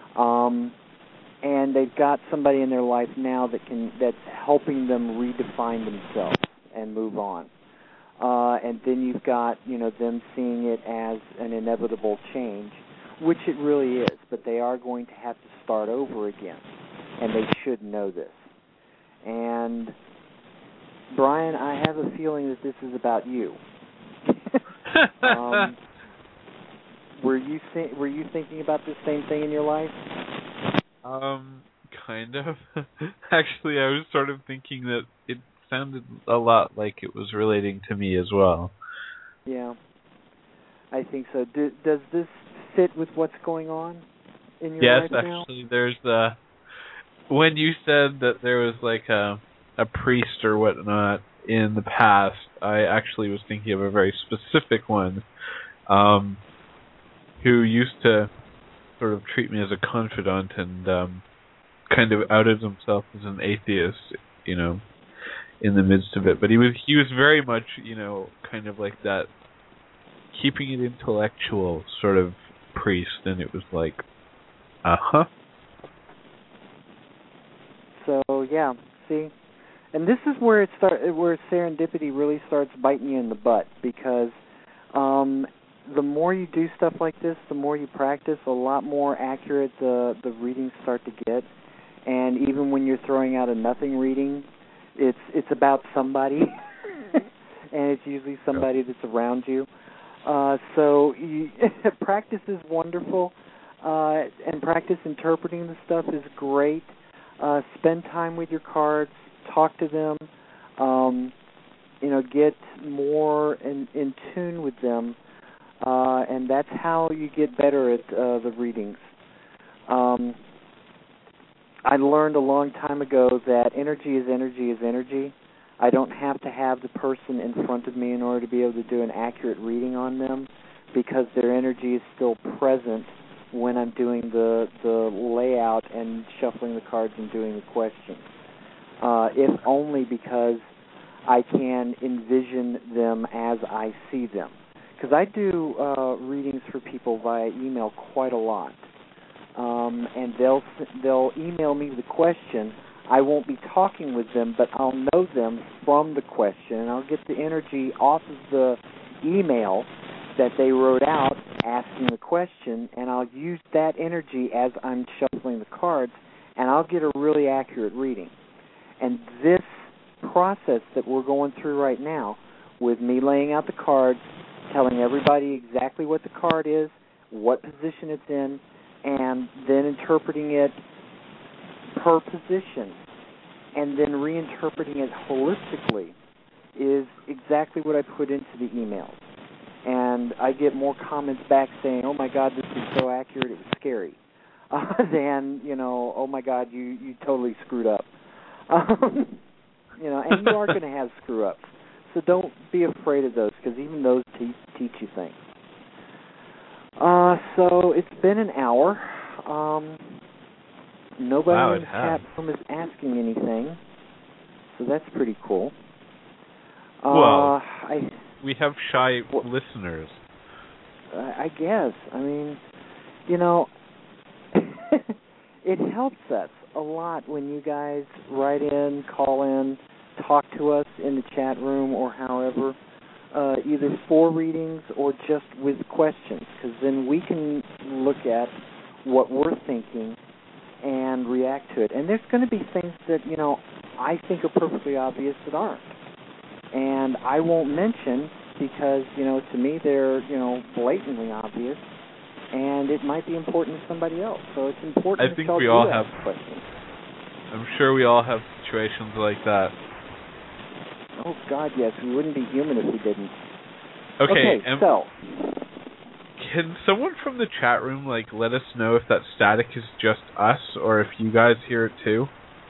And they've got somebody in their life now that's helping them redefine themselves and move on. And then you've got, them seeing it as an inevitable change, which it really is, but they are going to have to start over again, and they should know this. And, Brian, I have a feeling that this is about you. Were you thinking about the same thing in your life? Kind of. Actually, I was sort of thinking that it sounded a lot like it was relating to me as well. Yeah, I think so. Does this fit with what's going on in your life now? Yes, actually, there's when you said that there was like a priest or whatnot in the past, I actually was thinking of a very specific one who used to sort of treat me as a confidant and kind of outed himself as an atheist, in the midst of it. But he was very much, kind of like that, keeping it intellectual sort of priest, and it was like, uh-huh. So, yeah, see? And this is where where serendipity really starts biting you in the butt, because the more you do stuff like this, the more you practice, a lot more accurate the readings start to get. And even when you're throwing out a nothing reading, it's about somebody, and it's usually somebody that's around you. So practice is wonderful, and practice interpreting the stuff is great. Spend time with your cards, talk to them, get more in tune with them, and that's how you get better at the readings. I learned a long time ago that energy is energy is energy. I don't have to have the person in front of me in order to be able to do an accurate reading on them, because their energy is still present when I'm doing the layout and shuffling the cards and doing the questions. If only because I can envision them as I see them. Because I do readings for people via email quite a lot. And they'll email me the question. I won't be talking with them, but I'll know them from the question, and I'll get the energy off of the email that they wrote out asking the question, and I'll use that energy as I'm shuffling the cards, and I'll get a really accurate reading. And this process that we're going through right now, with me laying out the cards, telling everybody exactly what the card is, what position it's in, and then interpreting it per position, and then reinterpreting it holistically, is exactly what I put into the emails. And I get more comments back saying, "Oh my God, this is so accurate, it was scary," than, "Oh my God, you totally screwed up." And you are going to have screw-ups. So don't be afraid of those, because even those teach you things. So it's been an hour. Nobody in the chat room is asking anything, so that's pretty cool. We have shy listeners. I guess. I mean, it helps us a lot when you guys write in, call in, talk to us in the chat room or however, either for readings or just with questions, because then we can look at what we're thinking and react to it. And there's going to be things that, I think are perfectly obvious that aren't. And I won't mention because, to me they're, blatantly obvious, and it might be important to somebody else. So it's important to ask questions. I'm sure we all have situations like that. Oh, God, yes. We wouldn't be human if we didn't. Okay, so can someone from the chat room let us know if that static is just us or if you guys hear it too?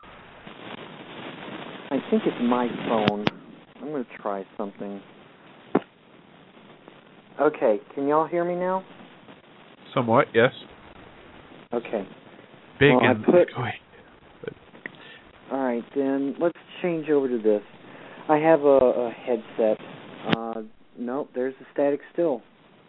I think it's my phone. I'm going to try something. Okay, can y'all hear me now? Somewhat, yes. Okay. Big and echoey. All right, then let's change over to this. I have a headset. Nope, there's the static still.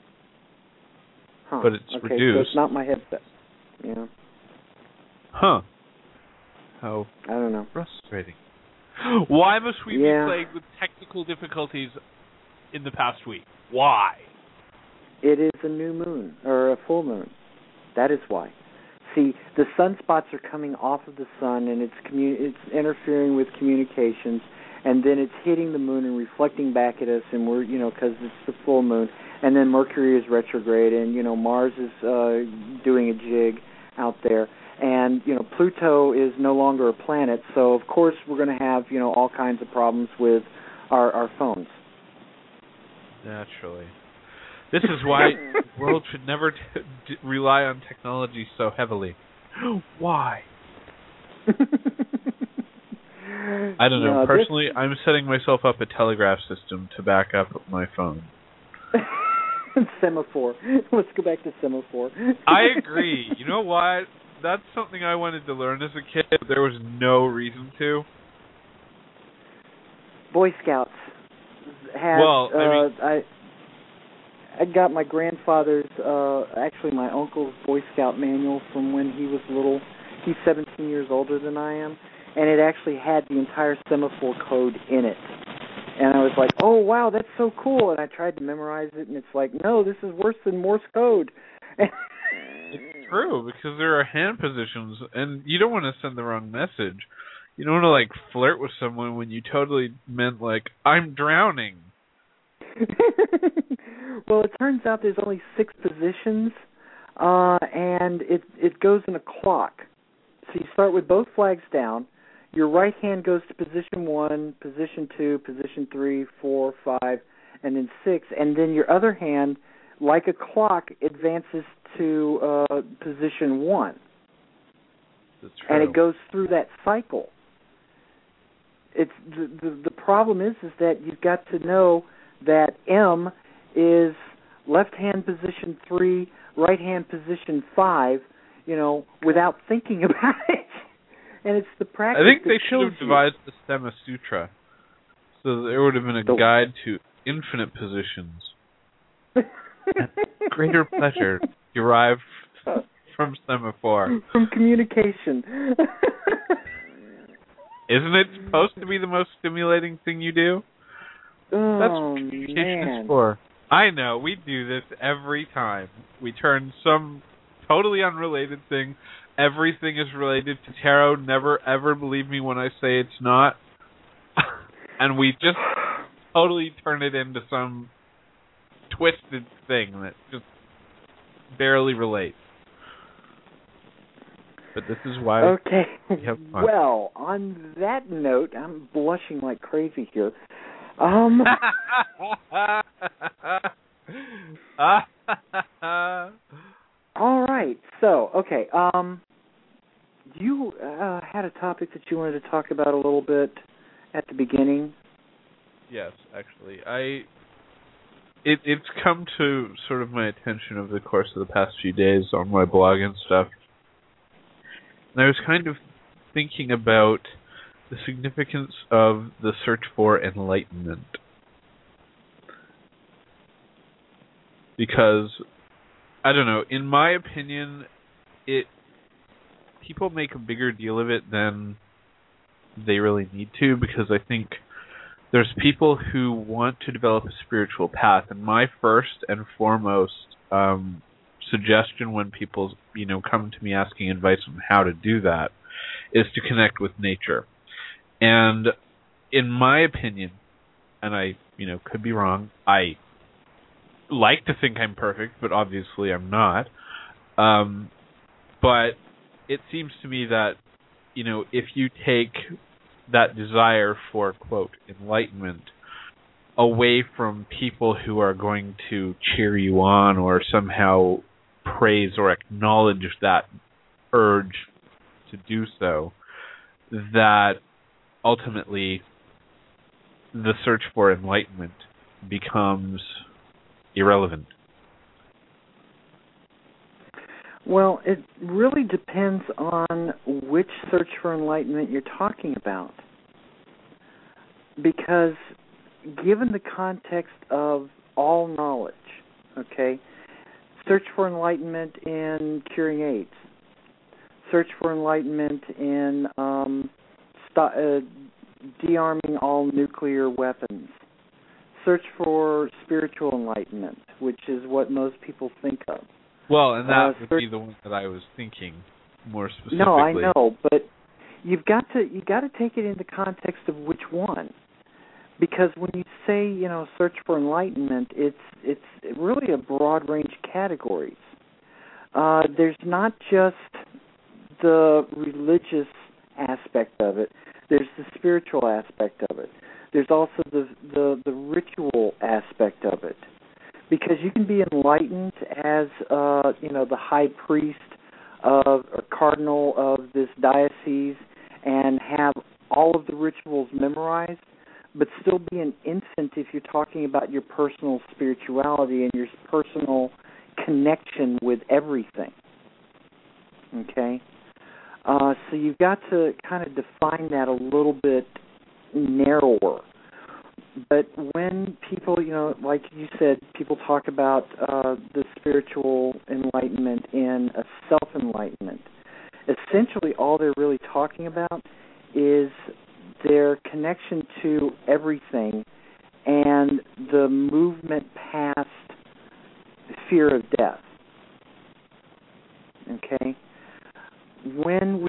Huh. But it's reduced. So it's not my headset. Yeah. Huh. How I don't know. Frustrating. Why must we be plagued with technical difficulties in the past week? Why? It is a new moon, or a full moon. That is why. See, the sunspots are coming off of the sun, and it's interfering with communications, and then it's hitting the moon and reflecting back at us, and we're, because it's the full moon, and then Mercury is retrograde, and, Mars is doing a jig out there, and, Pluto is no longer a planet, so, of course, we're going to have, all kinds of problems with our phones. Naturally. This is why the world should never rely on technology so heavily. Why? I don't know. Personally, I'm setting myself up a telegraph system to back up my phone. Semaphore. Let's go back to semaphore. I agree. You know what? That's something I wanted to learn as a kid, but there was no reason to. Boy Scouts had... Well, I got my grandfather's, actually my uncle's Boy Scout manual from when he was little. He's 17 years older than I am, and it actually had the entire semaphore code in it. And I was like, oh, wow, that's so cool. And I tried to memorize it, and it's like, no, this is worse than Morse code. It's true, because there are hand positions, and you don't want to send the wrong message. You don't want to, like, flirt with someone when you totally meant, like, I'm drowning. Well, it turns out there's only 6 positions, and it goes in a clock. So you start with both flags down. Your right hand goes to position 1, position 2, position 3, 4, 5, and then 6. And then your other hand, like a clock, advances to position 1. That's true. And it goes through that cycle. It's the problem is that you've got to know that M is left hand position 3, right hand position 5, without thinking about it. And it's the practice. I think they should have devised the Sema Sutra, so there would have been a guide to infinite positions. Greater pleasure derived from semaphore. From communication. Isn't it supposed to be the most stimulating thing you do? Oh, that's what communication is for. I know, we do this every time. We turn some totally unrelated thing. Everything is related to tarot. Never, ever believe me when I say it's not. And we just totally turn it into some twisted thing that just barely relates. But this is why okay. We have fun. Well, on that note, I'm blushing like crazy here. All right. So, okay. You had a topic that you wanted to talk about a little bit at the beginning. Yes, actually, it's come to sort of my attention over the course of the past few days on my blog and stuff. And I was kind of thinking about the significance of the search for enlightenment. Because, I don't know, in my opinion, people make a bigger deal of it than they really need to, because I think there's people who want to develop a spiritual path, and my first and foremost suggestion when people, come to me asking advice on how to do that is to connect with nature. And in my opinion, and I, could be wrong, I like to think I'm perfect, but obviously I'm not. But it seems to me that, if you take that desire for, quote, enlightenment away from people who are going to cheer you on or somehow praise or acknowledge that urge to do so, that ultimately the search for enlightenment becomes irrelevant. Well, it really depends on which search for enlightenment you're talking about. Because given the context of all knowledge, okay, search for enlightenment in curing AIDS, search for enlightenment in de-arming all nuclear weapons, search for spiritual enlightenment, which is what most people think of. Well, and that would be the one that I was thinking more specifically. No, I know, but you got to take it in the context of which one, because when you say search for enlightenment, it's really a broad range of categories. There's not just the religious aspect of it. There's the spiritual aspect of it. There's also the ritual aspect of it. Because you can be enlightened as, the high priest of a cardinal of this diocese and have all of the rituals memorized, but still be an infant if you're talking about your personal spirituality and your personal connection with everything. Okay? So you've got to kind of define that a little bit narrower. But when people, like you said, people talk about the spiritual enlightenment and a self-enlightenment, essentially all they're really talking about is their connection to everything and the movement past fear of death. Okay? When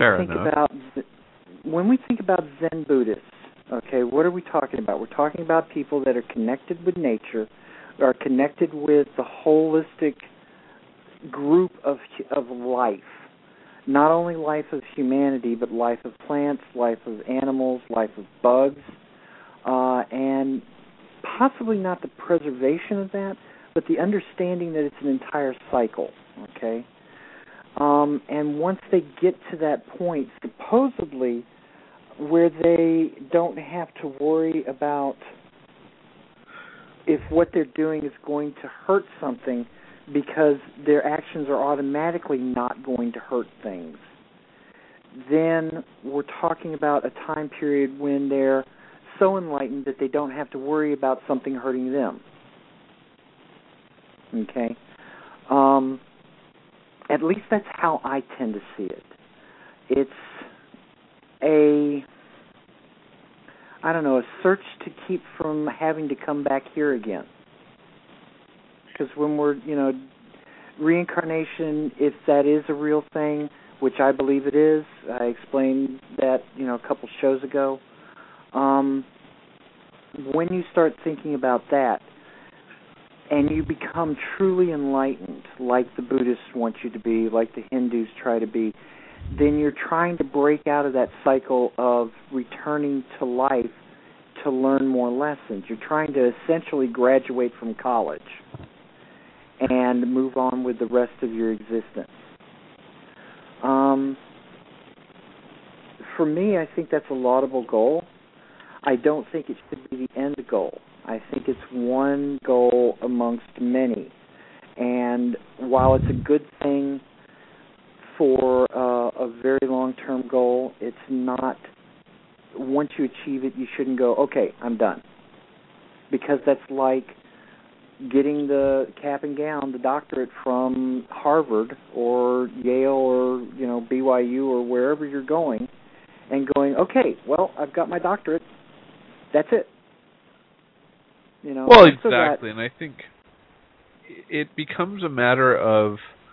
we think about Zen Buddhists, okay, what are we talking about? We're talking about people that are connected with nature, are connected with the holistic group of life. Not only life of humanity, but life of plants, life of animals, life of bugs, and possibly not the preservation of that, but the understanding that it's an entire cycle, okay? And once they get to that point, supposedly, where they don't have to worry about if what they're doing is going to hurt something, because their actions are automatically not going to hurt things, then we're talking about a time period when they're so enlightened that they don't have to worry about something hurting them. Okay? At least that's how I tend to see it. It's a search to keep from having to come back here again. Because when we're, reincarnation, if that is a real thing, which I believe it is, I explained that, a couple shows ago, when you start thinking about that, and you become truly enlightened, like the Buddhists want you to be, like the Hindus try to be, then you're trying to break out of that cycle of returning to life to learn more lessons. You're trying to essentially graduate from college and move on with the rest of your existence. For me, I think that's a laudable goal. I don't think it should be the end goal. I think it's one goal amongst many. And while it's a good thing for a very long-term goal, it's not, once you achieve it, you shouldn't go, okay, I'm done. Because that's like getting the cap and gown, the doctorate from Harvard or Yale or, BYU or wherever you're going, and going, okay, well, I've got my doctorate. That's it. Well, exactly, and I think it becomes a matter of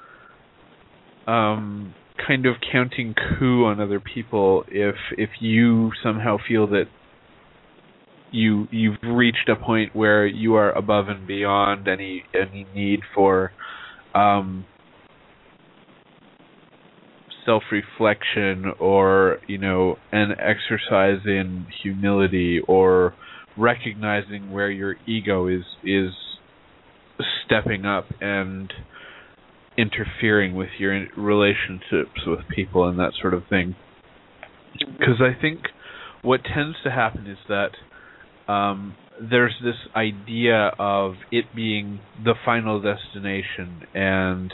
kind of counting coup on other people if you somehow feel that you've reached a point where you are above and beyond any need for self-reflection or an exercise in humility or recognizing where your ego is stepping up and interfering with your relationships with people and that sort of thing. Because I think what tends to happen is that there's this idea of it being the final destination, and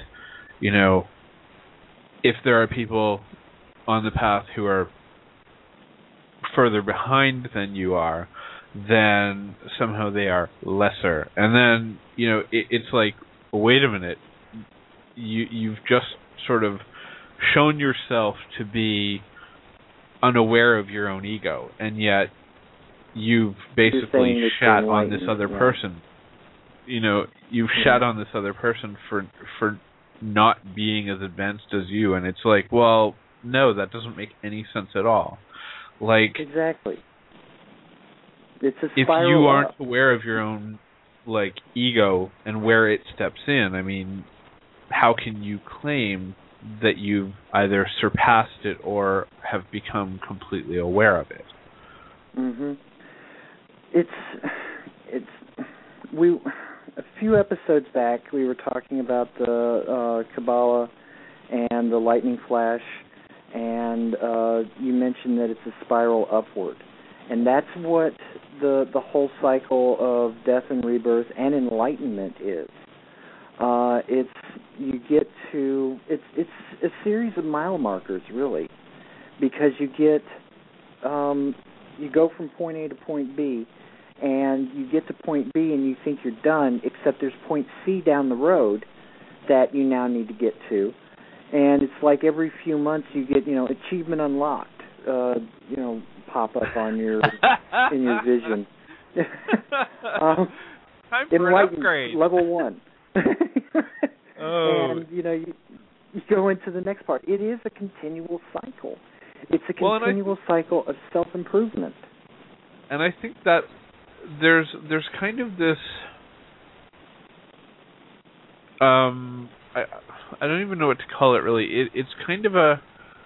if there are people on the path who are further behind than you are, then somehow they are lesser. And then, it's like, wait a minute, you've just sort of shown yourself to be unaware of your own ego, and yet you've basically shat on this other person. You've shat on this other person for not being as advanced as you, and it's like, well, no, that doesn't make any sense at all. Like, exactly. It's a spiral. If you aren't aware of your own ego and where it steps in, I mean, how can you claim that you've either surpassed it or have become completely aware of it? Mhm. A few episodes back we were talking about the Kabbalah and the lightning flash, and you mentioned that it's a spiral upward, and that's what the whole cycle of death and rebirth and enlightenment is. It's a series of mile markers, really, because you get you go from point A to point B, and you get to point B and you think you're done, except there's point C down the road that you now need to get to, and it's like every few months you get achievement unlocked, pop up on your in your vision. Time for an upgrade. Level 1. Oh. And, you go into the next part. It is a continual cycle. It's a continual cycle of self-improvement. And I think that there's kind of this... I don't even know what to call it, really. It's kind of a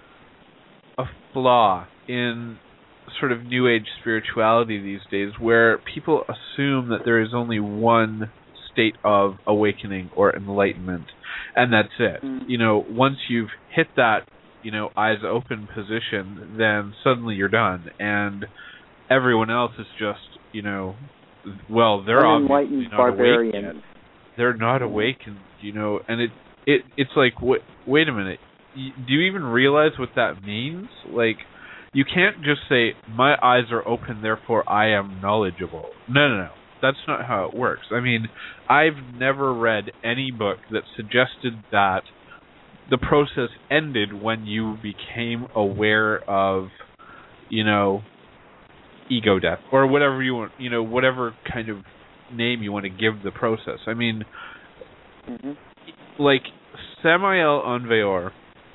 flaw in sort of New Age spirituality these days, where people assume that there is only one state of awakening or enlightenment, and that's it. Once you've hit that, eyes open position, then suddenly you're done, and everyone else is just, well, they're obviously not awake yet. They're not awakened, and it's like, wait a minute, do you even realize what that means? Like, you can't just say, my eyes are open, therefore I am knowledgeable. No. That's not how it works. I mean, I've never read any book that suggested that the process ended when you became aware of, ego death, or whatever you want, whatever kind of name you want to give the process. I mean, like, Samael Aun Weor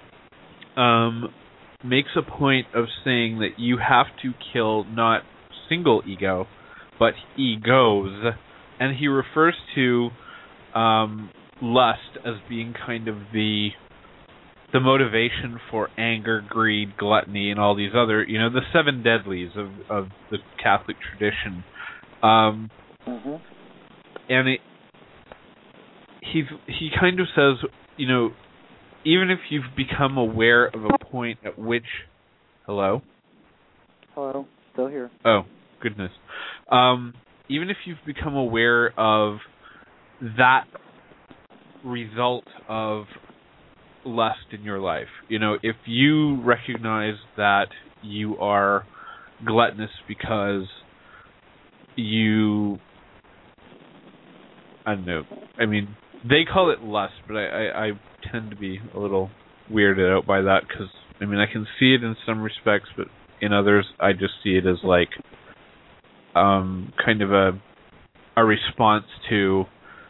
makes a point of saying that you have to kill not single ego, but egos, and he refers to lust as being kind of the motivation for anger, greed, gluttony, and all these other, the seven deadlies of the Catholic tradition. And he kind of says, even if you've become aware of a point at which... Hello? Hello, still here. Oh, goodness. Even if you've become aware of that result of lust in your life, if you recognize that you are gluttonous because you... I don't know. I mean, they call it lust, but I tend to be a little weirded out by that, because, I mean, I can see it in some respects, but in others, I just see it as like kind of a response to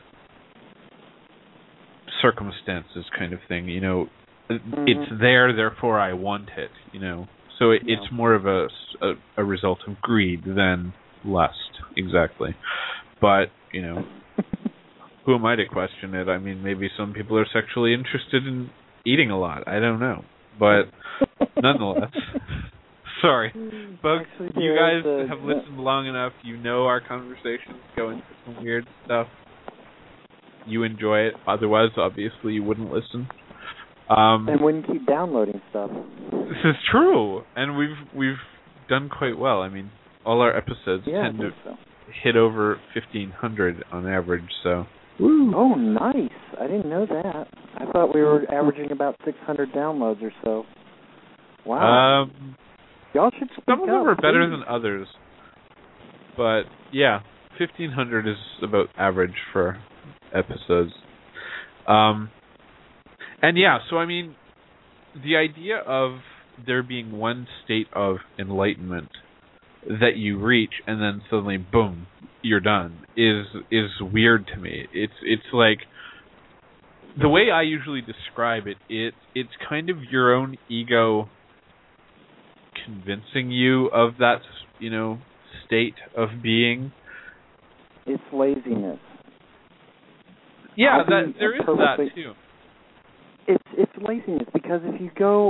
circumstances kind of thing, It's there, therefore I want it, So it's more of a result of greed than lust, exactly. But, who am I to question it? I mean, maybe some people are sexually interested in eating a lot. I don't know. But nonetheless, sorry. Folks, you guys have listened long enough. You know our conversations go into some weird stuff. You enjoy it. Otherwise, obviously, you wouldn't listen. And wouldn't keep downloading stuff. This is true. And we've done quite well. I mean, all our episodes tend to hit over 1,500 on average, so... Woo. Oh, nice. I didn't know that. I thought we were averaging about 600 downloads or so. Wow. Y'all should speak some of them are better please. than others. But, yeah, 1,500 is about average for episodes. And, yeah, so, I mean, the idea of there being one state of enlightenment that you reach and then suddenly, boom, you're done is weird to me. It's like, the way I usually describe it, it's kind of your own ego convincing you of that, state of being. It's laziness. Yeah, there is that too. It's laziness, because if you go,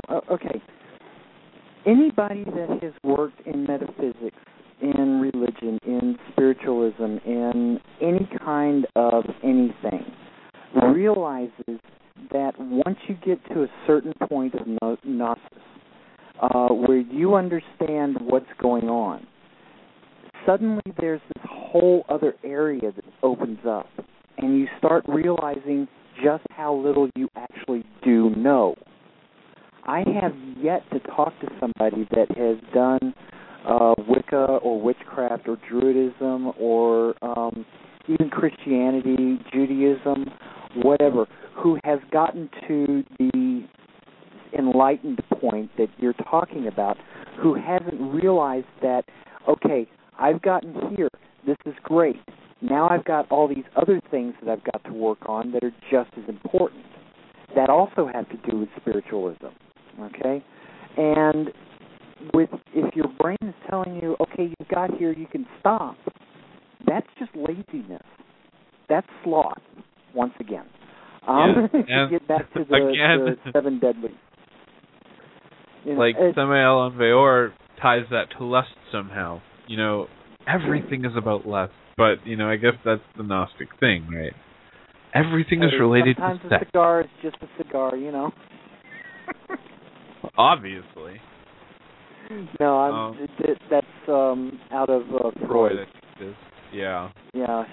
anybody that has worked in metaphysics, in religion, in spiritualism, in any kind of anything, realizes that once you get to a certain point of gnosis, where you understand what's going on, suddenly there's this whole other area that opens up, and you start realizing just how little you actually do know. I have yet to talk to somebody that has done Wicca or witchcraft or Druidism or even Christianity, Judaism, whatever, who has gotten to the enlightened point that you're talking about, who hasn't realized that, okay, I've gotten here, this is great, Now I've got all these other things that I've got to work on that are just as important, that also have to do with spiritualism, okay? And if your brain is telling you, okay, you got here, you can stop, that's just laziness. That's sloth, once again. To get back to the seven deadly. Like Samael Aun Weor ties that to lust somehow. Everything is about lust. But, I guess that's the Gnostic thing, right? Everything is related to sex. Sometimes a cigar is just a cigar, Obviously. No, that's out of Freud. Yeah. Yeah,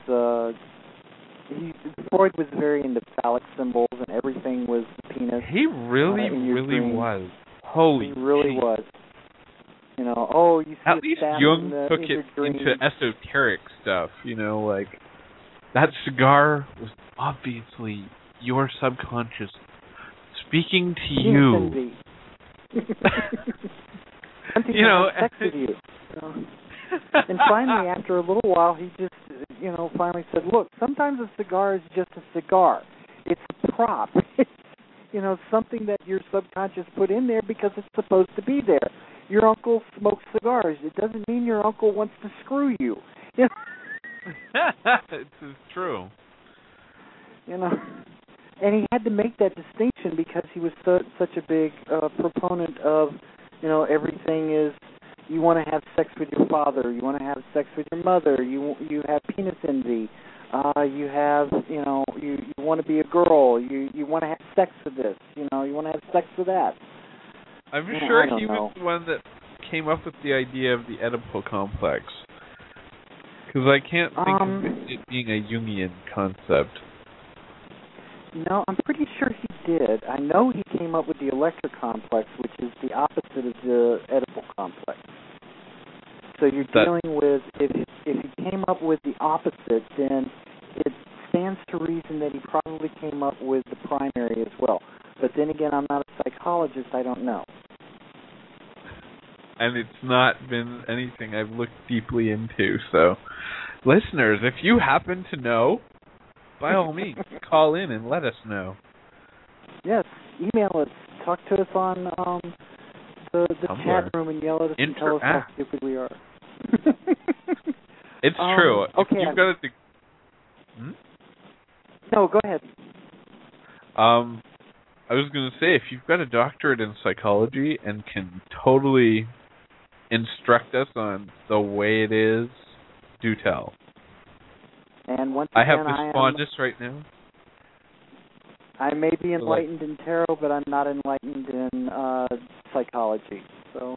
Freud was very into phallic symbols, and everything was the penis. He really was. Holy He really geez. was. You see at least Jung took it into esoteric stuff, like that cigar was obviously your subconscious speaking to you. Sex with you. And finally, after a little while, he just, finally said, look, sometimes a cigar is just a cigar. It's a prop. It's, something that your subconscious put in there because it's supposed to be there. Your uncle smokes cigars. It doesn't mean your uncle wants to screw you. It's true. And he had to make that distinction because he was such a big proponent of, everything is, you want to have sex with your father, you want to have sex with your mother, you have penis envy, you have, you want to be a girl, you want to have sex with this, you want to have sex with that. I'm sure he was the one that came up with the idea of the Oedipal complex. Because I can't think of it being a Jungian concept. No, I'm pretty sure he did. I know he came up with the Electra complex, which is the opposite of the Oedipal complex. So you're dealing with, if he came up with the opposite, then it stands to reason that he probably came up with the primary as well. But then again, I'm not a psychologist, I don't know. And it's not been anything I've looked deeply into, so listeners, if you happen to know, by all means, call in and let us know. Yes, email us, talk to us on the chat room and yell at us and tell us how stupid we are. It's true. Okay. If you've got No, go ahead. I was going to say, if you've got a doctorate in psychology and can totally instruct us on the way it is, do tell. And once again, I have this fondness right now. I may be enlightened in tarot, but I'm not enlightened in psychology. So.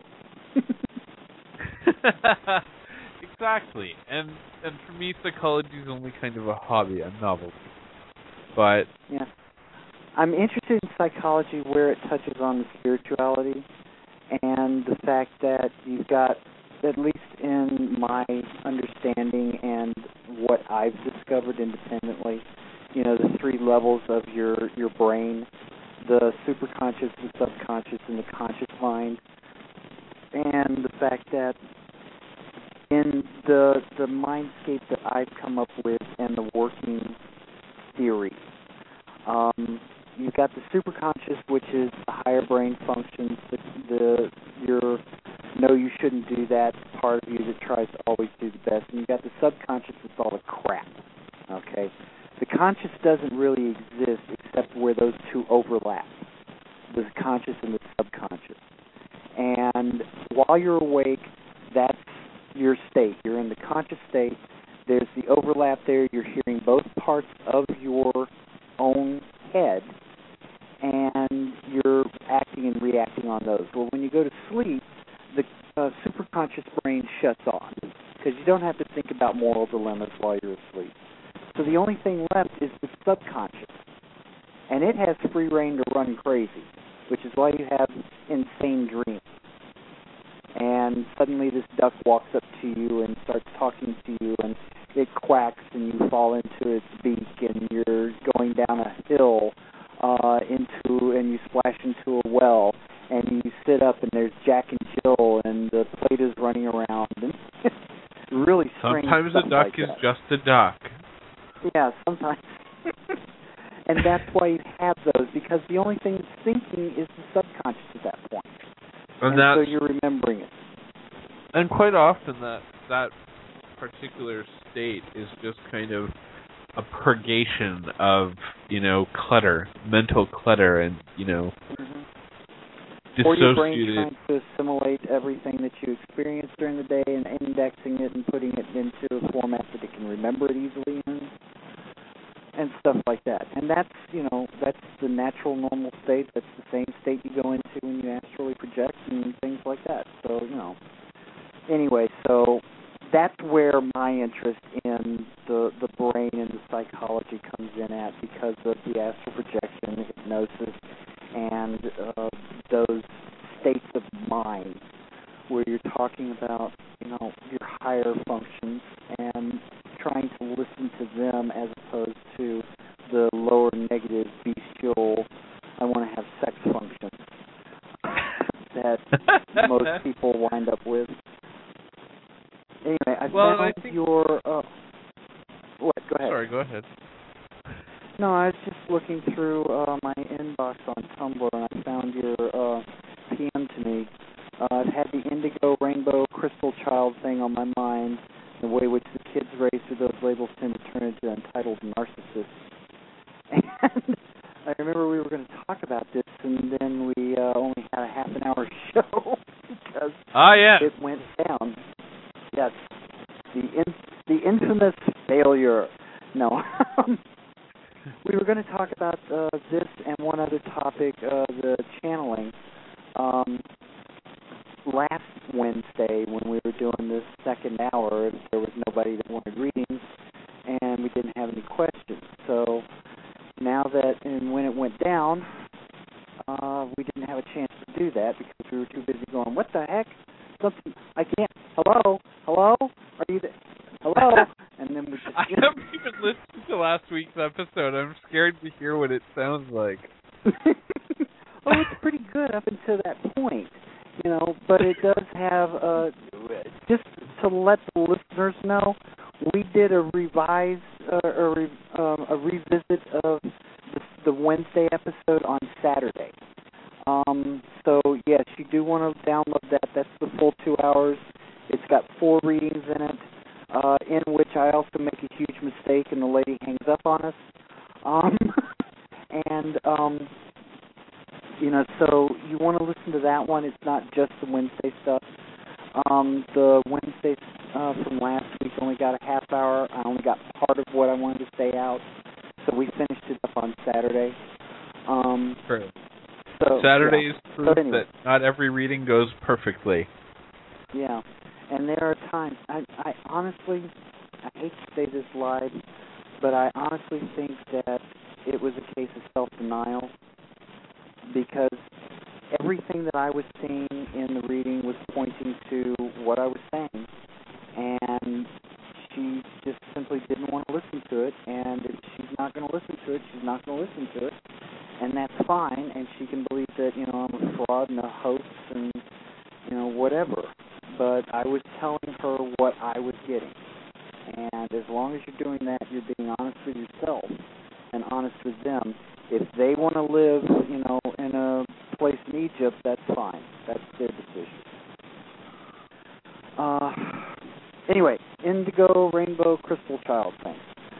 Exactly, and for me, psychology is only kind of a hobby, a novelty. But yeah, I'm interested in psychology where it touches on the spirituality and the fact that you've got, at least in my understanding and what I've discovered independently, the three levels of your brain, the superconscious, the subconscious, and the conscious mind, and the fact that in the mindscape that I've come up with and the working theory, you've got the superconscious, which is the higher brain functions, your no, you shouldn't do that part of you that tries to always do the best, and you've got the subconscious that's all the crap, okay? The conscious doesn't really exist except where those two overlap, the conscious and the subconscious. And while you're awake, that's your state. You're in the conscious state. There's the overlap there. You're hearing both parts of your own head, and you're acting and reacting on those. Well, when you go to sleep, the superconscious brain shuts off because you don't have to think about moral dilemmas while you're asleep. So the only thing left is the subconscious, and it has free reign to run crazy, which is why you have insane dreams. And suddenly this duck walks up to you and starts talking to you, and it quacks, and you fall into its beak, and you're going down a hill and you splash into a well, and you sit up, and there's Jack and Jill, and the plate is running around. And really strange sometimes a duck like is that. just a duck. Yeah, sometimes. And that's why you have those, because the only thing that's thinking is the subconscious at that point. And so you're remembering it. And quite often that particular state is just kind of a purgation of, clutter, mental clutter, and, dissociated. Or your brain trying to assimilate everything that you experienced during the day and indexing it and putting it into a format that it can remember it easily in, and stuff like that. And that's, that's the natural normal state. That's the same state you go into when you astrally project and things like that. So, Anyway, so that's where my interest in the brain and the psychology comes in at, because of the astral projection, hypnosis, and those states of mind where you're talking about, your higher functions and trying to listen to them as opposed to the lower negative, bestial, I want to have sex functions that most people wind up with. Anyway, I found your... what? Go ahead. Sorry, go ahead. No, I was just looking through my inbox on Tumblr, and I found your PM to me. I've had the indigo, rainbow, crystal child thing on my mind, the way which the kids raised through those labels tend to turn into entitled narcissists. And I remember we were going to talk about this, and then we only had a half-an-hour show because it went down. Yes, the infamous failure. No. We were going to talk about this and one other topic, the channeling. Last Wednesday, when we were doing this second hour, there was nobody that wanted readings, and we didn't have any questions. So now that, and when it went down, we didn't have a chance to do that because we were too busy going, what the heck? Something, I can't, hello? Are you there? Hello? And then we just... I haven't even listened to last week's episode. I'm scared to hear what it sounds like. Oh, it's pretty good up until that point, but it does have, just to let the listeners know, we did a revisit of the Wednesday episode on Saturday. So, yes, you do want to download that. That's the full 2 hours. It's got 4 readings in it, in which I also make a huge mistake and the lady hangs up on us. So you want to listen to that one. It's not just the Wednesday stuff. The Wednesday from last week only got a half hour. I only got part of what I wanted to stay out. So we finished it up on Saturday. True. So, Saturday is proof anyway, that not every reading goes perfectly. Yeah. And there are times, I honestly, I hate to say this live, but I honestly think that it was a case of self-denial, because everything that I was seeing in the reading was pointing to what I was saying, and she just simply didn't want to listen to it, and if she's not going to listen to it, she's not going to listen to it, and that's fine, and she can believe that, I'm a fraud and a hoax and, whatever. But I was telling her what I was getting. And as long as you're doing that, you're being honest with yourself and honest with them. If they want to live, in a place in Egypt, that's fine. That's their decision. Anyway, indigo, rainbow, crystal child thing.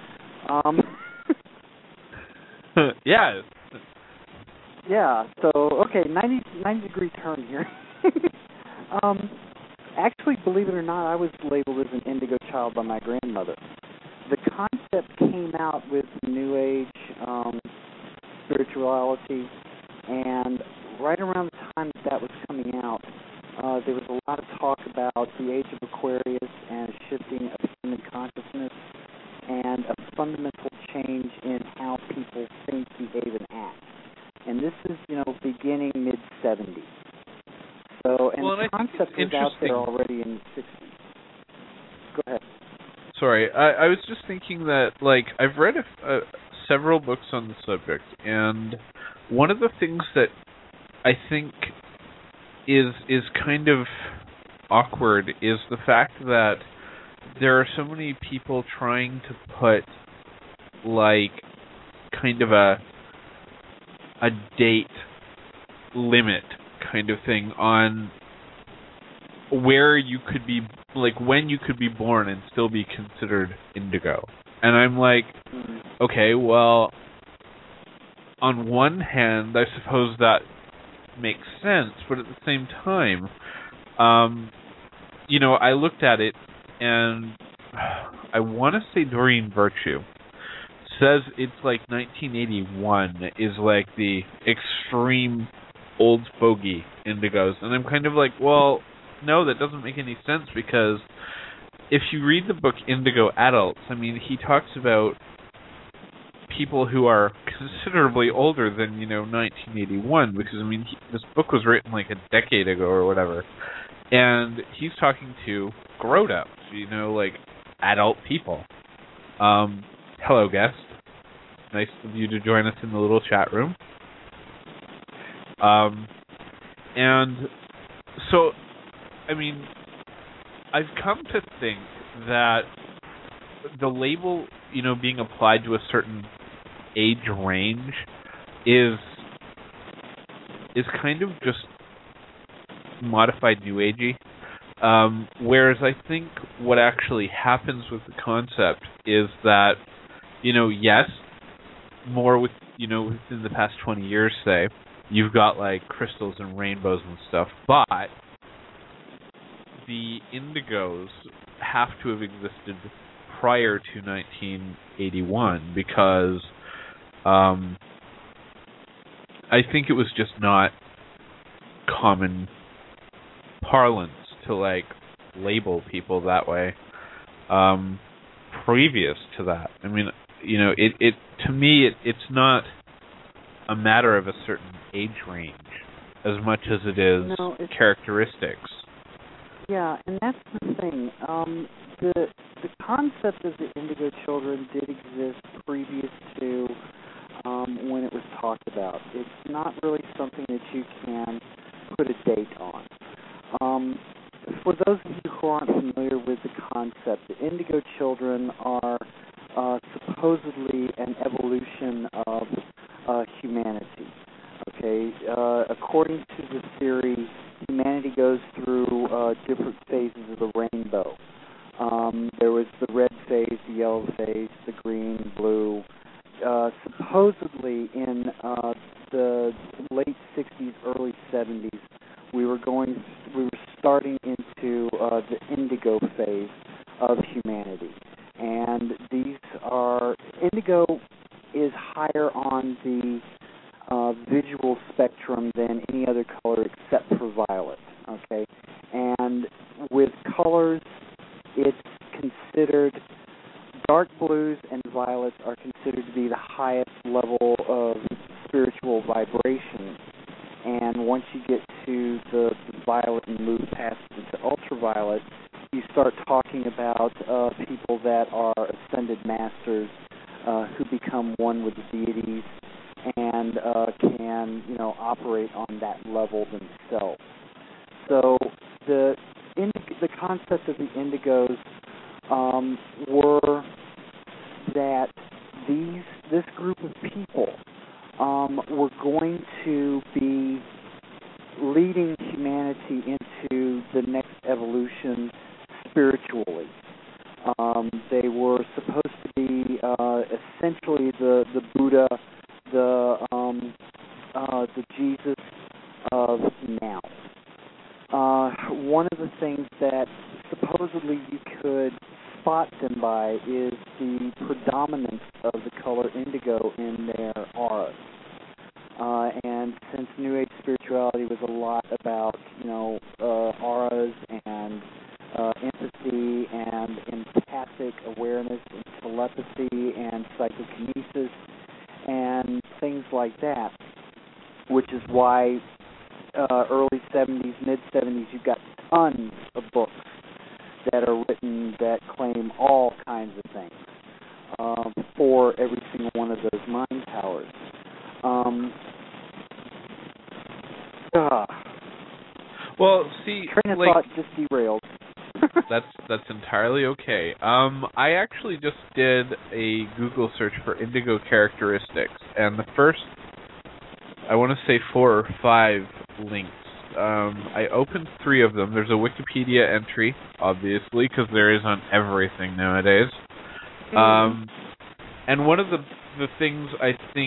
Yeah. Yeah, so, okay, 90-degree turn here. Actually, believe it or not, I was labeled as an indigo child by my grandmother. The concept came out with New Age spirituality, and right around the time that was coming out, there was a lot of talk about the age of Aquarius and a shifting of human consciousness and a fundamental change in how people think, behave, and act. And this is, beginning mid-70s. So, and the concept was out there already in the 60s. Go ahead. Sorry, I was just thinking that, I've read several books on the subject, and one of the things that I think is kind of awkward is the fact that there are so many people trying to put like kind of a date limit kind of thing on where you could be, like when you could be born and still be considered indigo. And I'm like, okay, well, on one hand, I suppose that makes sense, but at the same time, you know, I looked at it, and I want to say Doreen Virtue says it's like 1981 is like the extreme old fogey indigos, and I'm kind of like, well, no, that doesn't make any sense, because if you read the book Indigo Adults, I mean, he talks about people who are considerably older than, you know, 1981, because, I mean, this book was written like a decade ago or whatever, and he's talking to grown-ups, you know, like adult people. Hello, guest. Nice of you to join us in the little chat room. And so, I mean, I've come to think that the label, you know, being applied to a certain age range is kind of just modified New Agey. Whereas I think what actually happens with the concept is that, you know, yes, more with, you know, within the past 20 years, say, you've got like crystals and rainbows and stuff, but the indigos have to have existed prior to 1981, because I think it was just not common parlance to like label people that way previous to that. I mean, you know, it to me it's not a matter of a certain age range as much as it is characteristics. Yeah, and that's the thing. The concept of the indigo children did exist previous to when it was talked about. It's not really something that you can put a date on. For those of you who aren't familiar with the concept, the indigo children are supposedly an evolution of humanity. Okay, according to the theory, humanity goes through different phases of the rainbow. There was the red phase, the yellow phase, the green, blue. Supposedly in the late 60s, early 70s, we were starting into the indigo phase of humanity. And indigo is higher on the visual spectrum than any other color except for violet, okay? And with colors, it's considered, dark blues and violets are considered to be the highest level of spiritual vibration. And once you get to the violet and move past into ultraviolet, you start talking about people that are ascended masters who become one with the deities and can, you know, operate on that level themselves. So the concept of the indigos were that this group of people were going to be leading humanity into the next evolution spiritually. They were supposed to be essentially the Buddha, the Jesus of now. One of the things that supposedly you could spot them by is the predominance of the color indigo in their auras. And since New Age spirituality was a lot about, you know, auras and empathy and empathic awareness and telepathy and psychokinesis and things like that, which is why early 70s, mid-70s, you've got tons of books that are written that claim all kinds of things for every single one of those mind powers. Well, see, train of thought just derailed. That's entirely okay. I actually just did a Google search for indigo characteristics, and the first, I want to say 4 or 5 links. I opened 3 of them. There's a Wikipedia entry, obviously, because there is on everything nowadays. And one of the things I think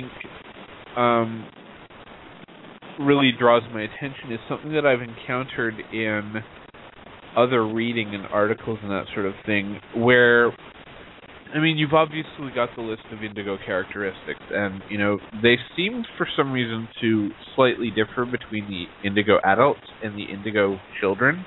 really draws my attention is something that I've encountered in other reading and articles and that sort of thing, where, I mean, you've obviously got the list of indigo characteristics, and, you know, they seem for some reason to slightly differ between the indigo adults and the indigo children.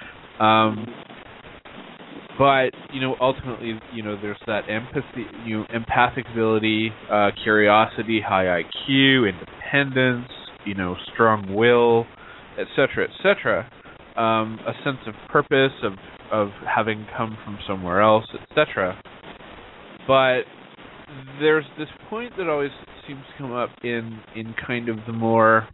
But, you know, ultimately, you know, there's that empathy, you know, empathic ability, curiosity, high IQ, independence, you know, strong will, etc., etc., a sense of purpose, of having come from somewhere else, etc. But there's this point that always seems to come up in kind of the more,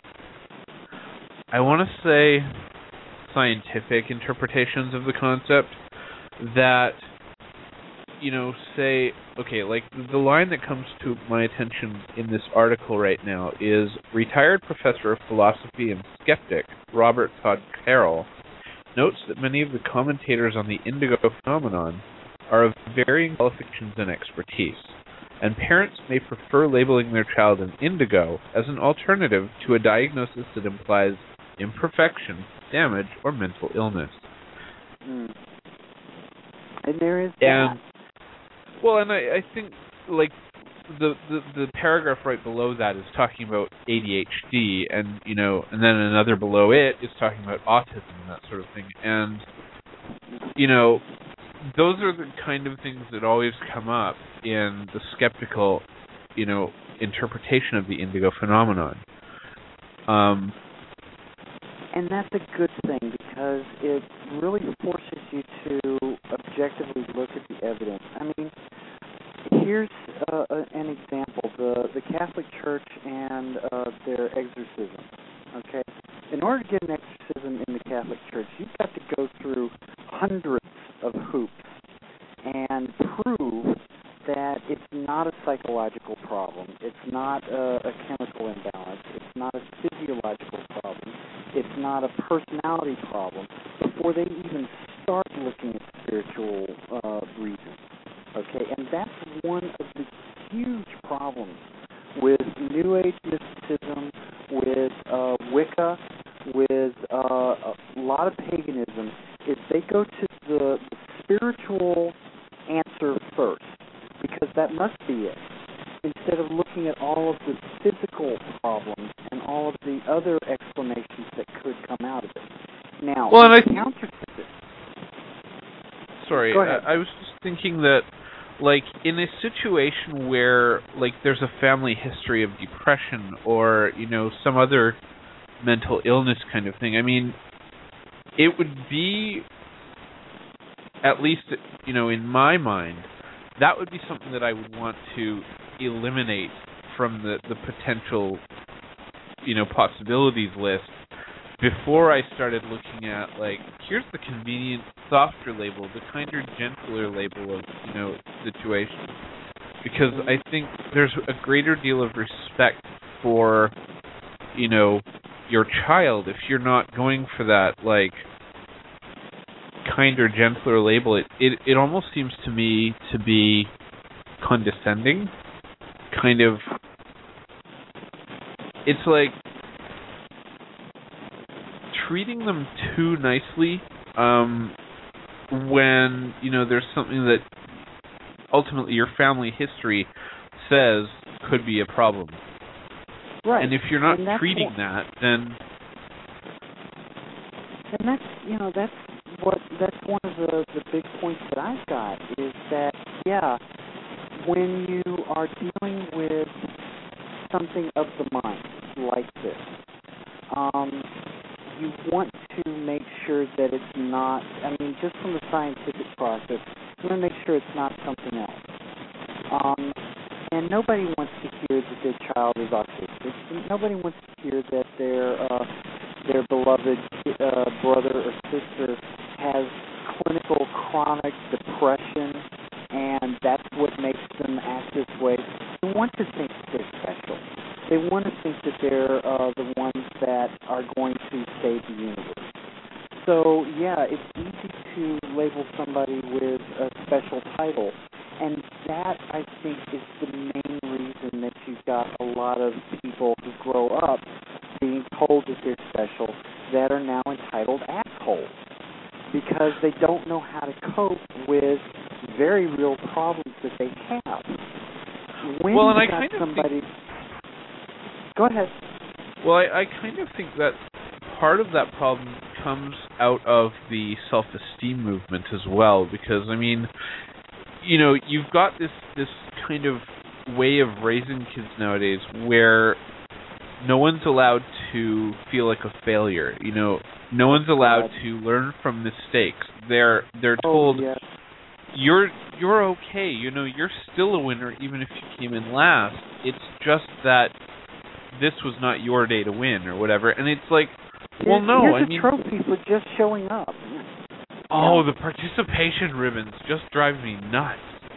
I want to say, scientific interpretations of the concept, that, you know, say, okay, like the line that comes to my attention in this article right now is retired professor of philosophy and skeptic Robert Todd Carroll notes that many of the commentators on the indigo phenomenon are of varying qualifications and expertise, and parents may prefer labeling their child an indigo as an alternative to a diagnosis that implies imperfection, damage, or mental illness. And there is that. Well, and I think, like, the paragraph right below that is talking about ADHD, and, you know, and then another below it is talking about autism and that sort of thing. And, you know, those are the kind of things that always come up in the skeptical, you know, interpretation of the indigo phenomenon. And that's a good thing, because it really forces you to objectively look at the evidence. I mean, here's an example: the Catholic Church and their exorcism. Okay, in order to get an exorcism in the Catholic Church, you've got to go through hundreds of hoops and prove that it's not a psychological problem, it's not a chemical imbalance, it's not a physiological problem, it's not a personality problem, before they even start looking at spiritual reasons. Okay, and that's one of the huge problems with New Age mysticism, with Wicca, with a lot of paganism, is they go to the spiritual answer first, because that must be it, instead of looking at all of the physical problems and all of the other explanations that could come out of it. Now, well, and sorry, I was just thinking that, like, in a situation where, like, there's a family history of depression or, you know, some other mental illness kind of thing, I mean, it would be, at least, you know, in my mind, that would be something that I would want to eliminate from the potential, you know, possibilities list before I started looking at, like, here's the convenient, softer label, the kinder, gentler label of, you know, situation. Because I think there's a greater deal of respect for, you know, your child if you're not going for that, like, kinder, gentler label. It almost seems to me to be condescending. Kind of, it's like treating them too nicely when, you know, there's something that ultimately your family history says could be a problem. Right. And if you're not treating that, then... And that's, you know, that's one of the big points that I've got, is that, yeah, when you are dealing with something of the mind like this, you want to make sure that it's not, I mean, just from the scientific process, you want to make sure it's not something else. And nobody wants to hear that their child is autistic. Nobody wants to hear that their beloved brother or sister has clinical chronic depression, and that's what makes them act this way. They want to think that they're special. They want to think that they're the ones that are going to save the universe. So, yeah, it's easy to label somebody with a special title, and that, I think, is the main reason that you've got a lot of people who grow up being told that they're special that are now entitled assholes because they don't know how to cope with very real problems that they have. When well, and you I got kind somebody... of think... Go ahead. Well, I kind of think that part of that problem comes out of the self-esteem movement as well, because, I mean, you know, you've got this kind of way of raising kids nowadays where no one's allowed to feel like a failure. You know, no one's allowed to learn from mistakes. They're told, yes. you're okay. You know, you're still a winner even if you came in last. It's just that this was not your day to win or whatever. And it's like, well, no, here's a trophy for just showing up. Oh, the participation ribbons just drive me nuts.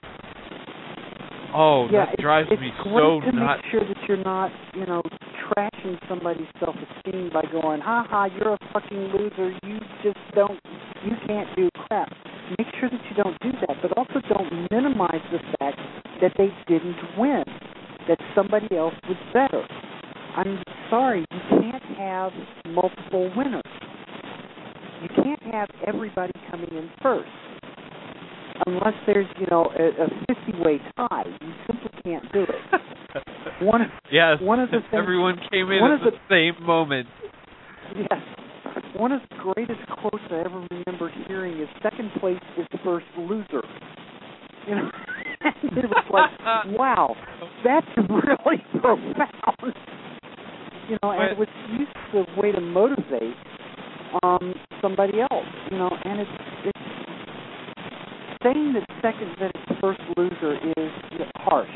Oh, that drives me so nuts. It's great to make sure that you're not, you know, trashing somebody's self-esteem by going, ha, you're a fucking loser, you can't do crap. Make sure that you don't do that, but also don't minimize the fact that they didn't win, that somebody else was better. I'm sorry, you can't have multiple winners. You can't have everybody coming in first. Unless there's, you know, a 50-way tie. You simply can't do it. One of the things, everyone came in at the same moment. Yes. One of the greatest quotes I ever remember hearing is, second place is first loser. You know, it was like, wow, that's really profound. You know, and it was used as a way to motivate somebody else. You know, and it's saying that it's first loser is harsh.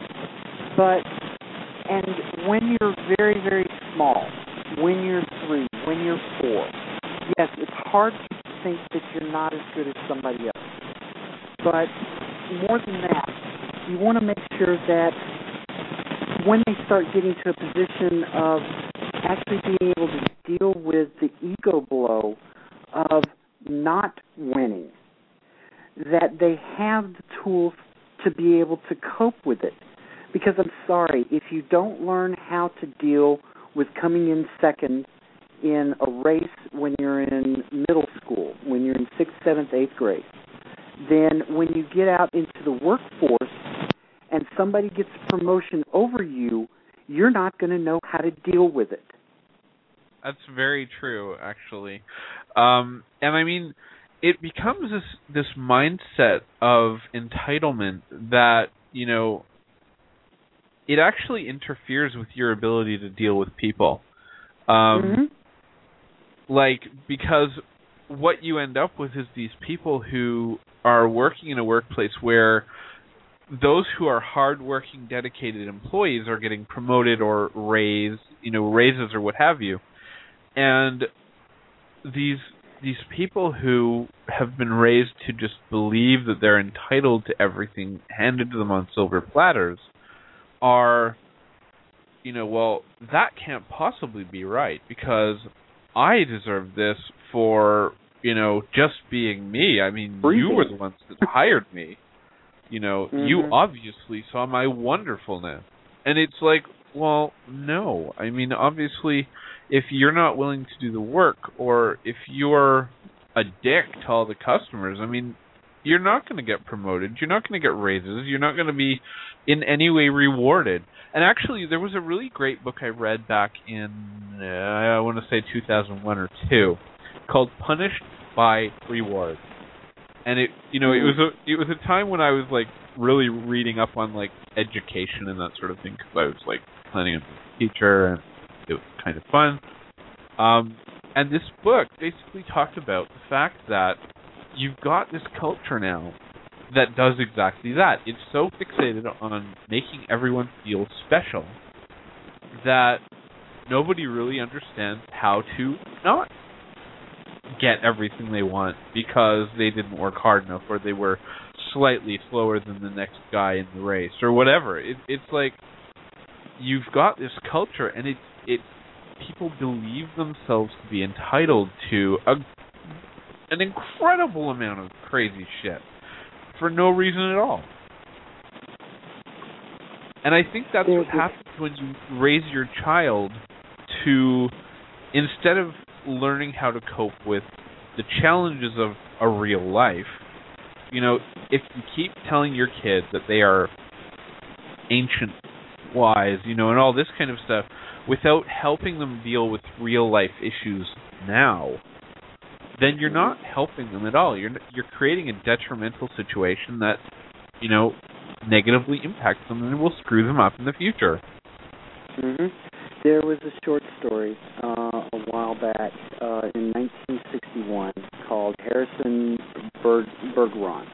And when you're very, very small, when you're 3, when you're 4, yes, it's hard to think that you're not as good as somebody else. But more than that, you want to make sure that when they start getting to a position of actually being able to deal with the ego blow of not winning, that they have the tools to be able to cope with it. Because I'm sorry, if you don't learn how to deal with coming in second in a race when you're in middle school, when you're in 6th, 7th, 8th grade, then when you get out into the workforce and somebody gets a promotion over you, you're not going to know how to deal with it. That's very true, actually. And I mean, it becomes this mindset of entitlement that, you know, it actually interferes with your ability to deal with people. Like, because what you end up with is these people who are working in a workplace where those who are hardworking, dedicated employees are getting promoted or raises or what have you. And these people who have been raised to just believe that they're entitled to everything handed to them on silver platters are, you know, well, that can't possibly be right because I deserve this for, you know, just being me. I mean, you were the ones that hired me. You know, you obviously saw my wonderfulness. And it's like, well, no. I mean, obviously, if you're not willing to do the work or if you're a dick to all the customers, I mean, you're not going to get promoted. You're not going to get raises. You're not going to be in any way rewarded. And actually, there was a really great book I read back in, I want to say 2001 or 2, called Punished by Reward. And it was a time when I was like really reading up on like education and that sort of thing because I was like planning on being a teacher and it was kind of fun. And this book basically talked about the fact that you've got this culture now that does exactly that. It's so fixated on making everyone feel special that nobody really understands how to not get everything they want because they didn't work hard enough, or they were slightly slower than the next guy in the race, or whatever. It's like you've got this culture, and it people believe themselves to be entitled to an incredible amount of crazy shit for no reason at all. And I think that's what happens when you raise your child to, instead of learning how to cope with the challenges of a real life, you know, if you keep telling your kids that they are ancient wise, you know, and all this kind of stuff, without helping them deal with real life issues now, then you're not helping them at all. You're creating a detrimental situation that, you know, negatively impacts them and will screw them up in the future. Mm-hmm. There was a short story a while back in 1961 called Harrison Bergeron.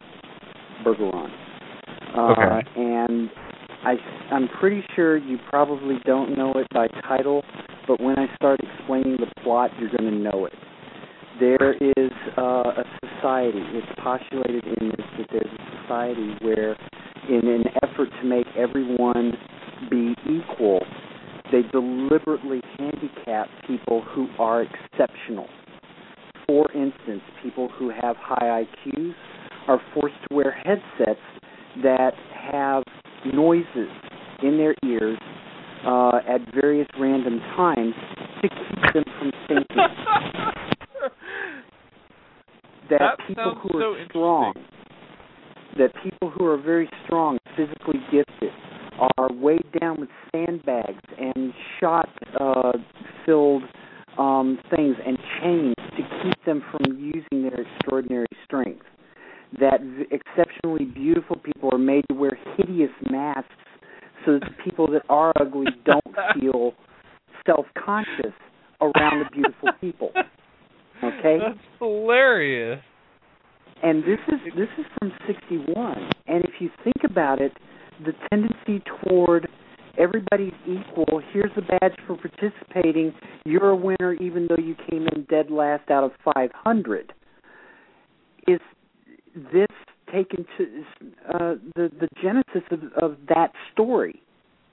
Okay. And I'm pretty sure you probably don't know it by title, but when I start explaining the plot, you're going to know it. There is a society, it's postulated in this that there's a society where, in an effort to make everyone be equal, they deliberately handicap people who are exceptional. For instance, people who have high IQs are forced to wear headsets that have noises in their ears at various random times to keep them from thinking. That people who are strong, that people who are very strong, physically gifted, are weighed down with sandbags and shot-filled things and chains to keep them from using their extraordinary strength. That exceptionally beautiful people are made to wear hideous masks so that the people that are ugly don't feel self-conscious around the beautiful people. Okay? That's hilarious. And this is from 61. And if you think about it, the tendency toward everybody's equal, here's a badge for participating, you're a winner even though you came in dead last out of 500, is this taken to the genesis of that story.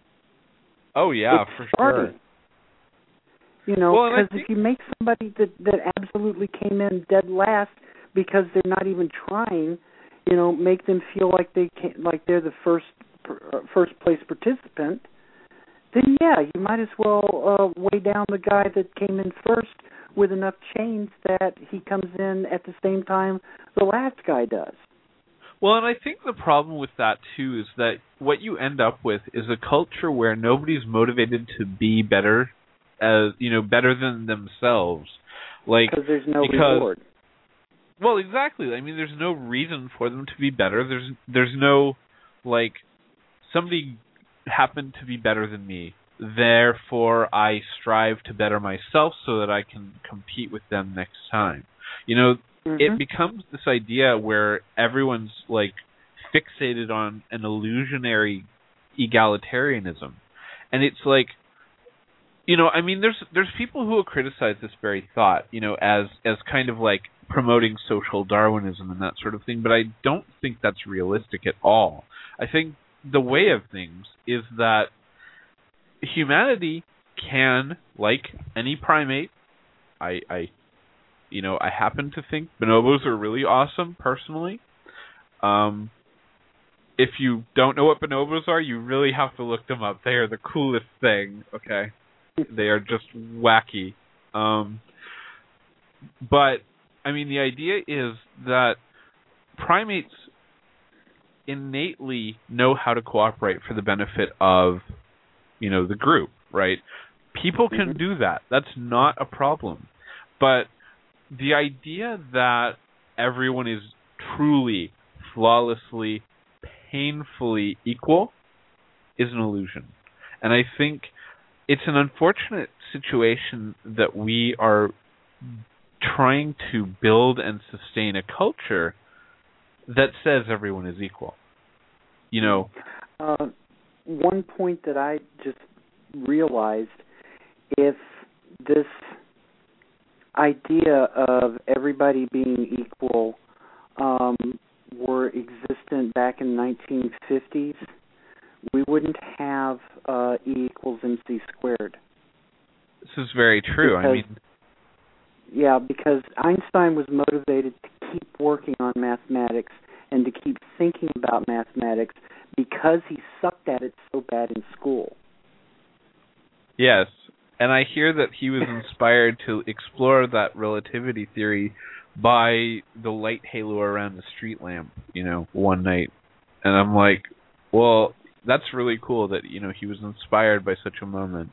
Oh, yeah, it's for starting. sure. You know, because if you make somebody that absolutely came in dead last because they're not even trying, you know, make them feel like they're the first place participant, then yeah, you might as well weigh down the guy that came in first with enough chains that he comes in at the same time the last guy does. Well, and I think the problem with that, too, is that what you end up with is a culture where nobody's motivated to be better, better than themselves. Because there's no reward. Well, exactly. I mean, there's no reason for them to be better. There's no, like, somebody happened to be better than me, therefore I strive to better myself so that I can compete with them next time. You know, it becomes this idea where everyone's, like, fixated on an illusionary egalitarianism. And it's like, you know, I mean, there's people who will criticize this very thought, you know, as kind of like promoting social Darwinism and that sort of thing, but I don't think that's realistic at all. I think the way of things is that humanity can, like any primate, I happen to think bonobos are really awesome, personally. If you don't know what bonobos are, you really have to look them up. They are the coolest thing, okay? They are just wacky. But, I mean, the idea is that primates innately know how to cooperate for the benefit of, you know, the group, right? People can do that. That's not a problem. But the idea that everyone is truly, flawlessly, painfully equal is an illusion. And I think it's an unfortunate situation that we are trying to build and sustain a culture that says everyone is equal. You know, one point that I just realized, if this idea of everybody being equal were existent back in the 1950s, we wouldn't have E equals MC squared. This is very true. Because Einstein was motivated to keep working on mathematics and to keep thinking about mathematics because he sucked at it so bad in school. Yes, and I hear that he was inspired to explore that relativity theory by the light halo around the street lamp, one night. And I'm like, well, that's really cool that, he was inspired by such a moment.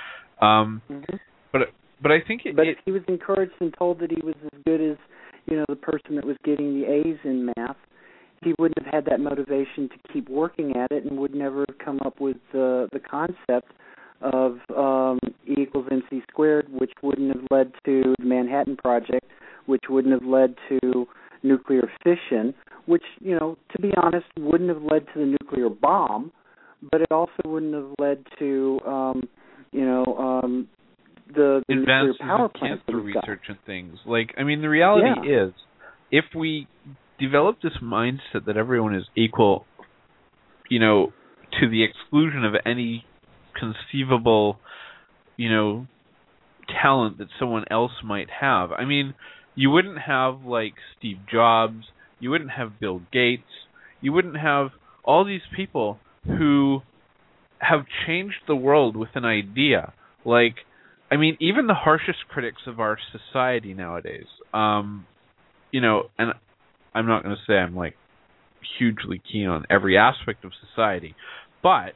But I think if he was encouraged and told that he was as good as, the person that was getting the A's in math, he wouldn't have had that motivation to keep working at it and would never have come up with the concept of E equals MC squared, which wouldn't have led to the Manhattan Project, which wouldn't have led to nuclear fission, which, to be honest, wouldn't have led to the nuclear bomb, but it also wouldn't have led to, the nuclear power plants cancer research and things. The reality is, if we develop this mindset that everyone is equal, to the exclusion of any conceivable, talent that someone else might have. You wouldn't have, Steve Jobs, you wouldn't have Bill Gates, you wouldn't have all these people who have changed the world with an idea. Even the harshest critics of our society nowadays, and I'm not going to say I'm, hugely keen on every aspect of society, but,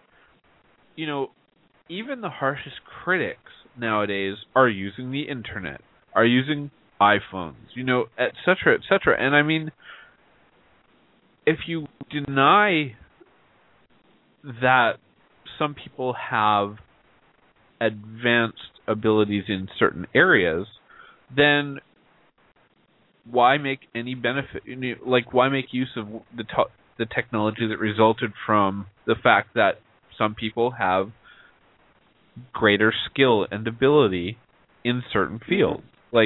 even the harshest critics nowadays are using the internet, are using iPhones, et cetera, et cetera. And if you deny that some people have advanced abilities in certain areas, then why make any benefit? Why make use of the technology that resulted from the fact that some people have greater skill and ability in certain fields?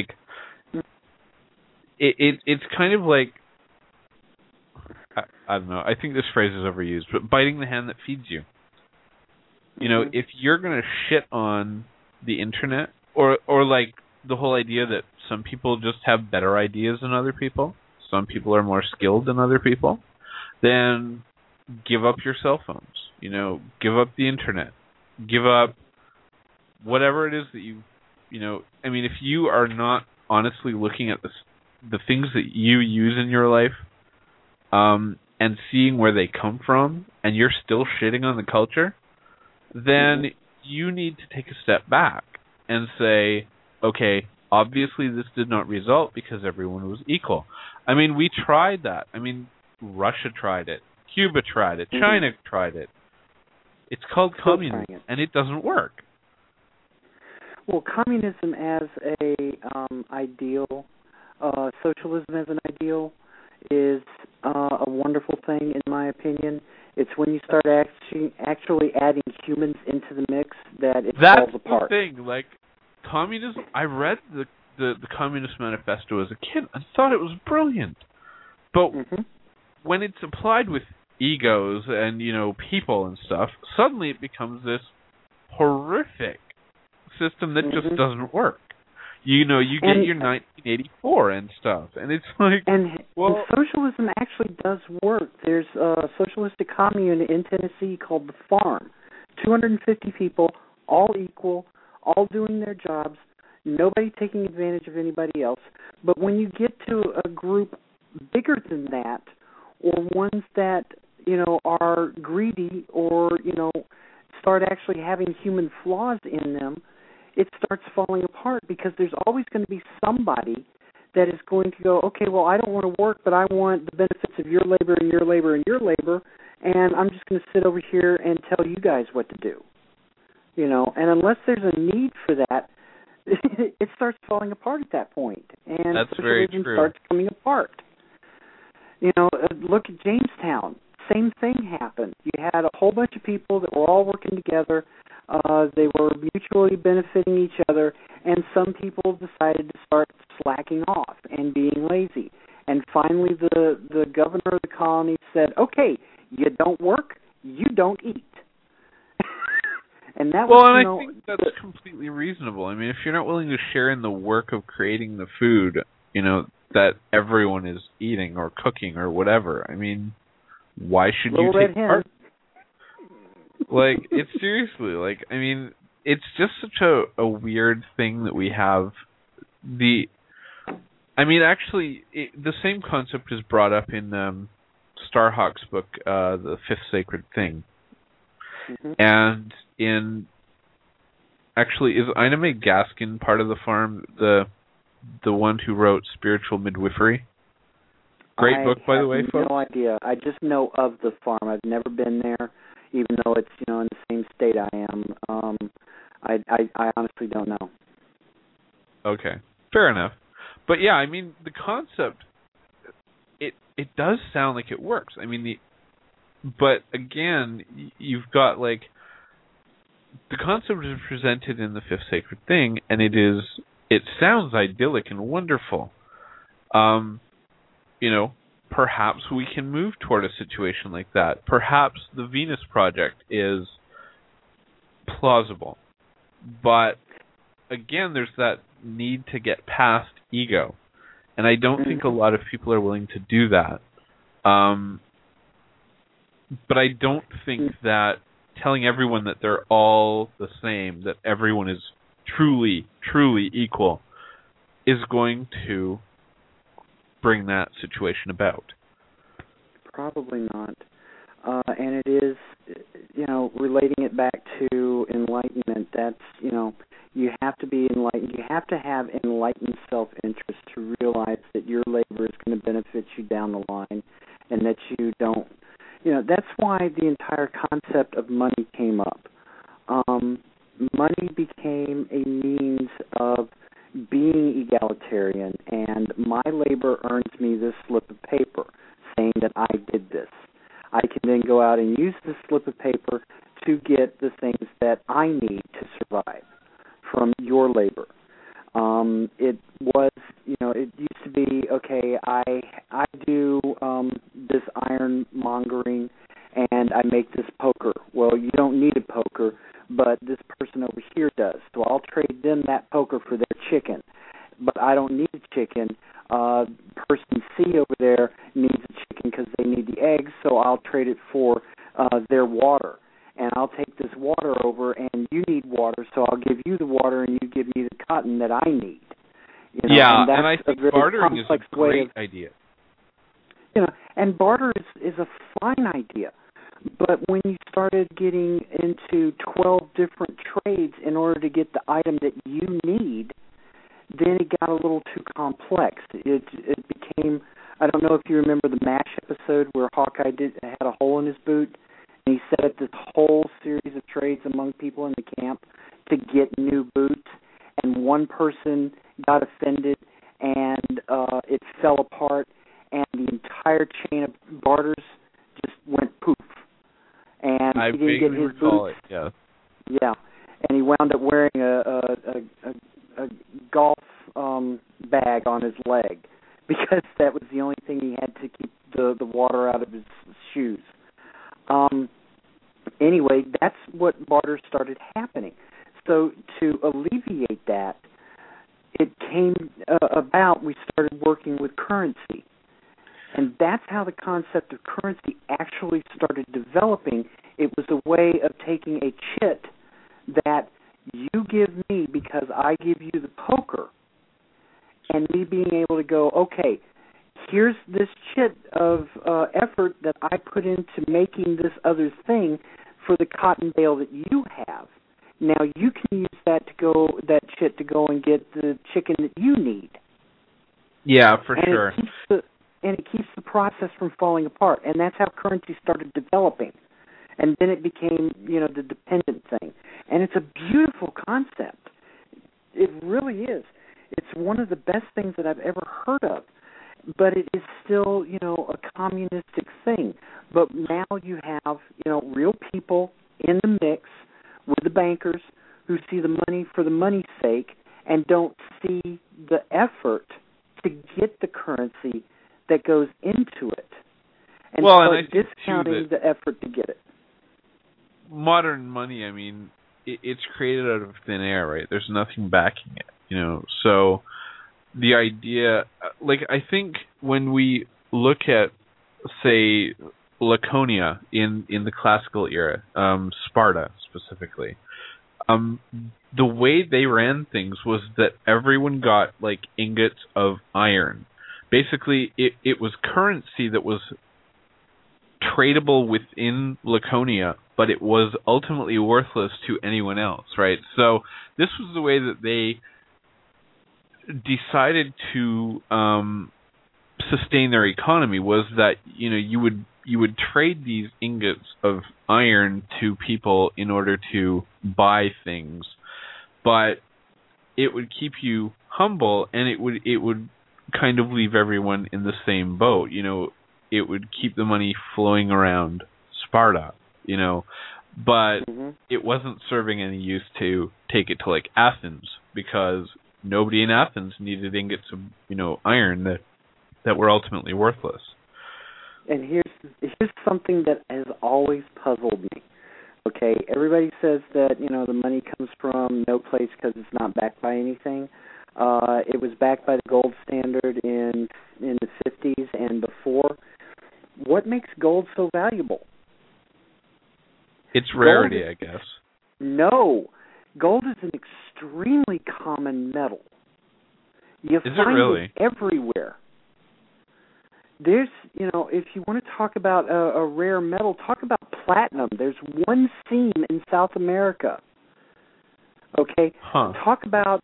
It's kind of like, I don't know, I think this phrase is overused, but biting the hand that feeds you. If you're going to shit on the internet, or the whole idea that some people just have better ideas than other people, some people are more skilled than other people, then give up your cell phones, give up the internet, give up whatever it is that if you are not honestly looking at the things that you use in your life, and seeing where they come from, and you're still shitting on the culture, then you need to take a step back and say, okay, obviously this did not result because everyone was equal. We tried that. Russia tried it. Cuba tried it. China tried it. It's called communism, and it doesn't work. Well, communism as a ideal, socialism as an ideal, is a wonderful thing, in my opinion. It's when you start actually adding humans into the mix that it falls apart. That's the thing. Communism, I read the Communist Manifesto as a kid and thought it was brilliant. But when it's applied with egos and, people and stuff, suddenly it becomes this horrific system that just doesn't work. You get your 1984 and stuff, and it's and socialism actually does work. There's a socialistic commune in Tennessee called The Farm. 250 people, all equal, all doing their jobs, nobody taking advantage of anybody else. But when you get to a group bigger than that, or ones that, are greedy or, start actually having human flaws in them, it starts falling apart because there's always going to be somebody that is going to go, okay, well, I don't want to work, but I want the benefits of your labor and your labor and your labor, and I'm just going to sit over here and tell you guys what to do. And unless there's a need for that, it starts falling apart at that point. And that's very true. Starts coming apart. Look at Jamestown. Same thing happened. You had a whole bunch of people that were all working together. They were mutually benefiting each other, and some people decided to start slacking off and being lazy. And finally, the governor of the colony said, "Okay, you don't work, you don't eat." And that was, I think that's completely reasonable. I mean, if you're not willing to share in the work of creating the food, that everyone is eating or cooking or whatever, I mean, why should you take part? It's seriously, I mean, it's just such a weird thing that we have. The same concept is brought up in Starhawk's book, The Fifth Sacred Thing. Mm-hmm. And is Ina May Gaskin part of the farm, the one who wrote Spiritual Midwifery? Great book, by the way, folks. No idea. I just know of the farm. I've never been there, even though it's in the same state I am. I honestly don't know. Okay, fair enough. But yeah, I mean, the concept, it does sound like it works. I mean, but again, you've got the concept is presented in the Fifth Sacred Thing, and it sounds idyllic and wonderful. Perhaps we can move toward a situation like that. Perhaps the Venus Project is plausible. But again, there's that need to get past ego. And I don't think a lot of people are willing to do that. But I don't think that telling everyone that they're all the same, that everyone is truly, truly equal, is going to bring that situation about. Probably not. And it is, relating it back to enlightenment, that's, you have to be enlightened. You have to have enlightened self-interest to realize that your labor is going to benefit you down the line, and that you don't, that's why the entire concept of money came up. Money became a means of being egalitarian, and my labor earns me this slip of paper saying that I did this. I can then go out and use this slip of paper to get the things that I need to survive from your labor. It was, it used to be, okay, I do this ironmongering and I make this poker. Well, you don't need a poker, but this person over here does. So I'll trade them that poker for their chicken. But I don't need a chicken. Person C over there needs a chicken because they need the eggs, so I'll trade it for their water. And I'll take this water over, and you need water, so I'll give you the water, and you give me the cotton that I need. And I think bartering is a great idea. And barter is a fine idea. But when you started getting into 12 different trades in order to get the item that you need, then it got a little too complex. It became, I don't know if you remember the MASH episode where Hawkeye had a hole in his boot, and he set up this whole series of trades among people in the camp to get new boots, and one person got offended, and it fell apart, and the entire chain of barters just went poof. And I he didn't get his boots. Yeah. Yeah, and he wound up wearing a golf bag on his leg because that was the only thing he had to keep the water out of his shoes. Anyway, that's what barter started happening. So to alleviate that, it came about, we started working with currency. And that's how the concept of currency actually started developing. It was a way of taking a chit that you give me because I give you the poker, and me being able to go, okay, here's this chit of effort that I put into making this other thing for the cotton bale that you have. Now you can use that chit to go and get the chicken that you need. Yeah, for sure. And it keeps the process from falling apart. And that's how currency started developing. And then it became, the dependent thing. And it's a beautiful concept. It really is. It's one of the best things that I've ever heard of. But it is still, a communistic thing. But now you have, real people in the mix with the bankers who see the money for the money's sake and don't see the effort to get the currency that goes into it, and start discounting the effort to get it. Modern money, I mean, it's created out of thin air, right? There's nothing backing it, So the idea, I think when we look at, say, Laconia in the classical era, Sparta specifically, the way they ran things was that everyone got ingots of iron. Basically, it was currency that was tradable within Laconia, but it was ultimately worthless to anyone else, right? So this was the way that they decided to sustain their economy, was that you would trade these ingots of iron to people in order to buy things, but it would keep you humble, and it would kind of leave everyone in the same boat. It would keep the money flowing around Sparta, but it wasn't serving any use to take it to Athens, because nobody in Athens needed ingots of iron that were ultimately worthless. And here's something that has always puzzled me. Okay, everybody says that the money comes from no place because it's not backed by anything. It was backed by the gold standard in the 50s and before. What makes gold so valuable? It's rarity, I guess. No, gold is an extremely common metal. You find it everywhere. There's, if you want to talk about a rare metal, talk about platinum. There's one seam in South America. Okay? Talk about,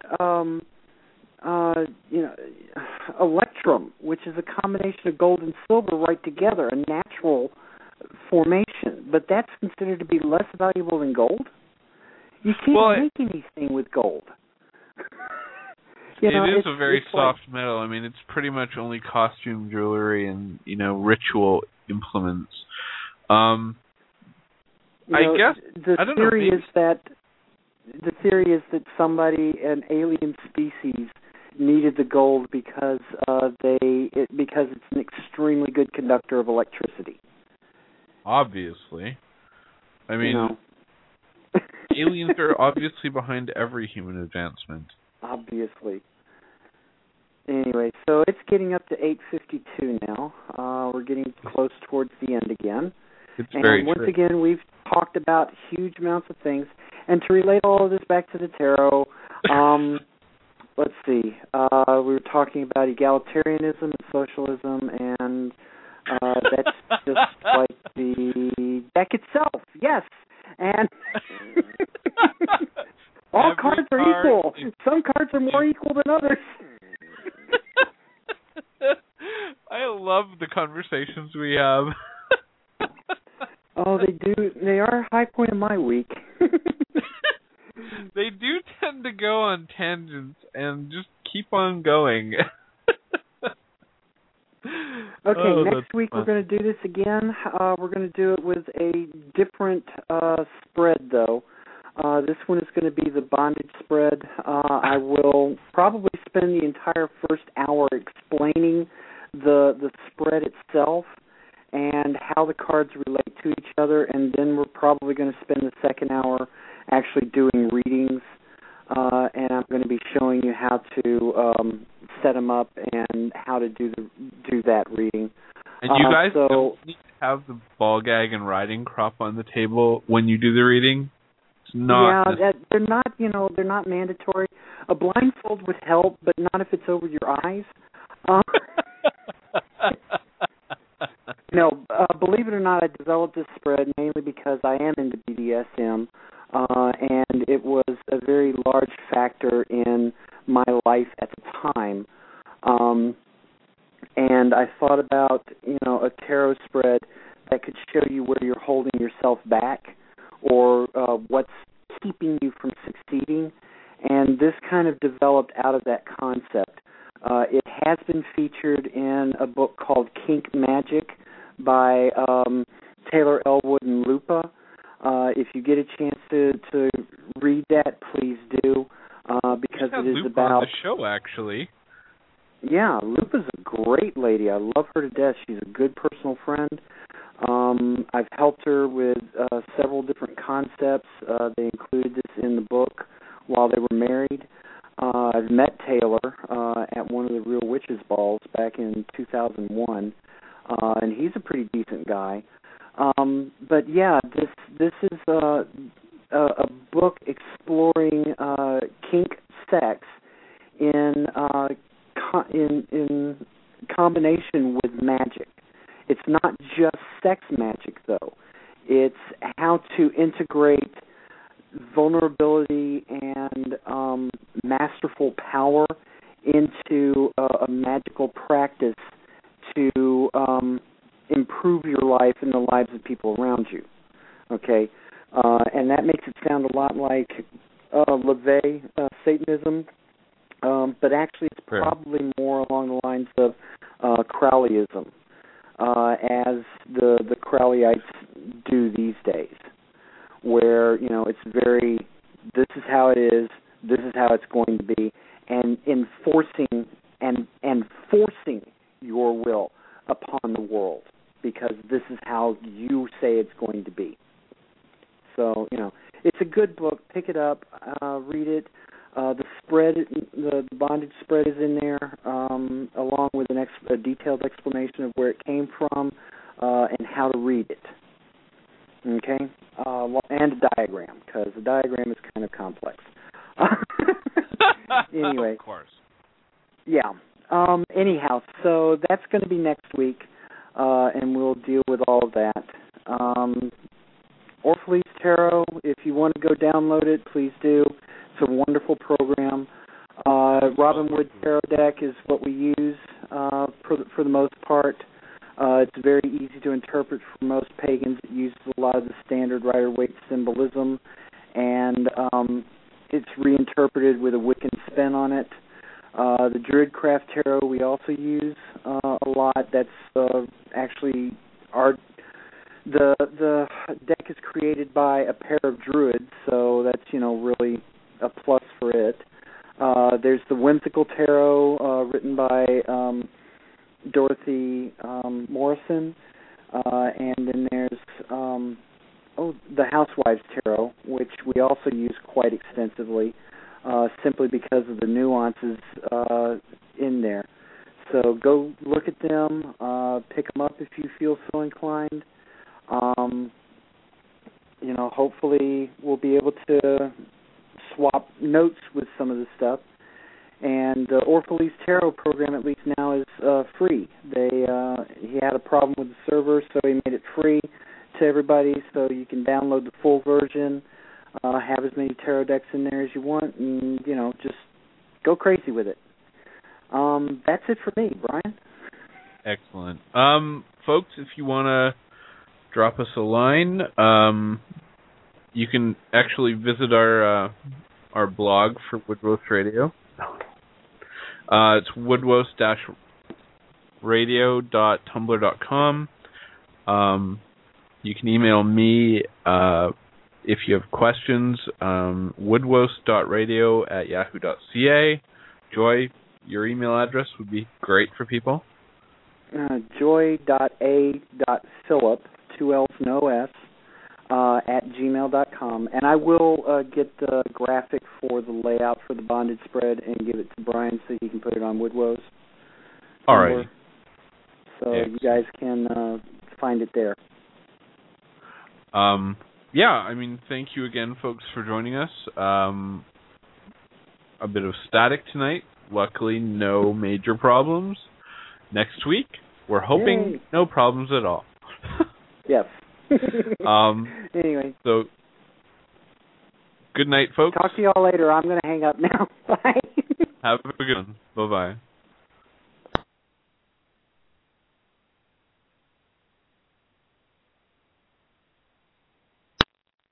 electrum, which is a combination of gold and silver right together, a natural formation. But that's considered to be less valuable than gold? You can't make anything with gold. It is a very soft metal. I mean, it's pretty much only costume jewelry and, ritual implements. I guess the theory is that somebody, an alien species, needed the gold because it's an extremely good conductor of electricity. Obviously. I mean, aliens are obviously behind every human advancement. Obviously. Anyway, so it's getting up to 8:52 now. We're getting close towards the end again. It's very once again, we've talked about huge amounts of things. And to relate all of this back to the tarot, let's see. We were talking about egalitarianism and socialism, and that's just like the deck itself. Yes. And all cards are equal. Some cards are more equal than others. I love the conversations we have. Oh, they do. They are a high point of my week. They do tend to go on tangents and just keep on going. Okay, next week we're going to do this again. We're going to do it with a different spread, though. This one is going to be the bondage spread. I will probably spend the entire first hour explaining the spread itself and how the cards relate to each other, and then we're probably going to spend the second hour actually doing readings, and I'm going to be showing you how to set them up and how to do that reading. And you guys don't need to have the ball gag and riding crop on the table when you do the reading? They're not mandatory. A blindfold would help, but not if it's over your eyes. No, believe it or not, I developed this spread mainly because I am into BDSM, and it was a very large factor in my life at the time. And I thought about, a tarot spread that could show you where you're holding yourself back or what's keeping you from succeeding. And this kind of developed out of that concept. It has been featured in a book called Kink Magic by Taylor Elwood and Lupa. If you get a chance to read that, please do, because it is Lupa about on the show, actually. Yeah, Lupa's a great lady. I love her to death. She's a good personal friend. I've helped her with several different concepts. They included this in the book while they were married. I've met Taylor at one of the Real Witches balls back in 2001, and he's a pretty decent guy. But yeah, this is a book exploring kink sex in combination with magic. It's not just sex magic, though. It's how to integrate vulnerability and masterful power into a magical practice to improve your life and the lives of people around you. Okay? And that makes it sound a lot like LaVey Satanism, but actually it's probably more along the lines of Crowleyism, as the Crowleyites do these days, where, it's very, this is how it is, this is how it's going to be, and enforcing forcing your will upon the world, because this is how you say it's going to be. So, it's a good book. Pick it up, read it. The spread, the bondage spread is in there, along with a detailed explanation of where it came from and how to read it. Okay? And a diagram, because the diagram is kind of complex. Anyway. Of course. Yeah. Anyhow, so that's going to be next week, and we'll deal with all of that. Orphalese Tarot, if you want to go download it, please do. It's a wonderful program. Robinwood Tarot Deck is what we use for the most part. It's very easy to interpret for most pagans. It uses a lot of the standard Rider-Waite symbolism, and it's reinterpreted with a Wiccan spin on it. The Druidcraft Tarot we also use a lot. That's actually the deck is created by a pair of druids, so that's really a plus for it. There's the Whimsical Tarot written by Dorothy Morrison, and then there's the Housewives Tarot, which we also use quite extensively, simply because of the nuances in there. So go look at them, pick them up if you feel so inclined. Hopefully we'll be able to swap notes with some of the stuff. And the Orphalese Tarot program, at least now, is free. He had a problem with the server, so he made it free to everybody, so you can download the full version, have as many tarot decks in there as you want, and, just go crazy with it. That's it for me, Brian. Excellent. Folks, if you want to drop us a line, you can actually visit our blog for Woodwose Radio. It's woodwose-radio.tumblr.com. You can email me if you have questions, woodwose.radio@yahoo.ca. Joy, your email address would be great for people. joy.a.philip, 2 L's, no S, at gmail.com. And I will get the graphic for the layout for the bondage spread and give it to Brian so he can put it on Woodwose. All right. So you guys can find it there. Thank you again, folks, for joining us. A bit of static tonight. Luckily, no major problems. Next week, we're hoping no problems at all. Yes. Anyway. So, good night, folks. Talk to you all later. I'm going to hang up now. Bye. Have a good one. Bye-bye.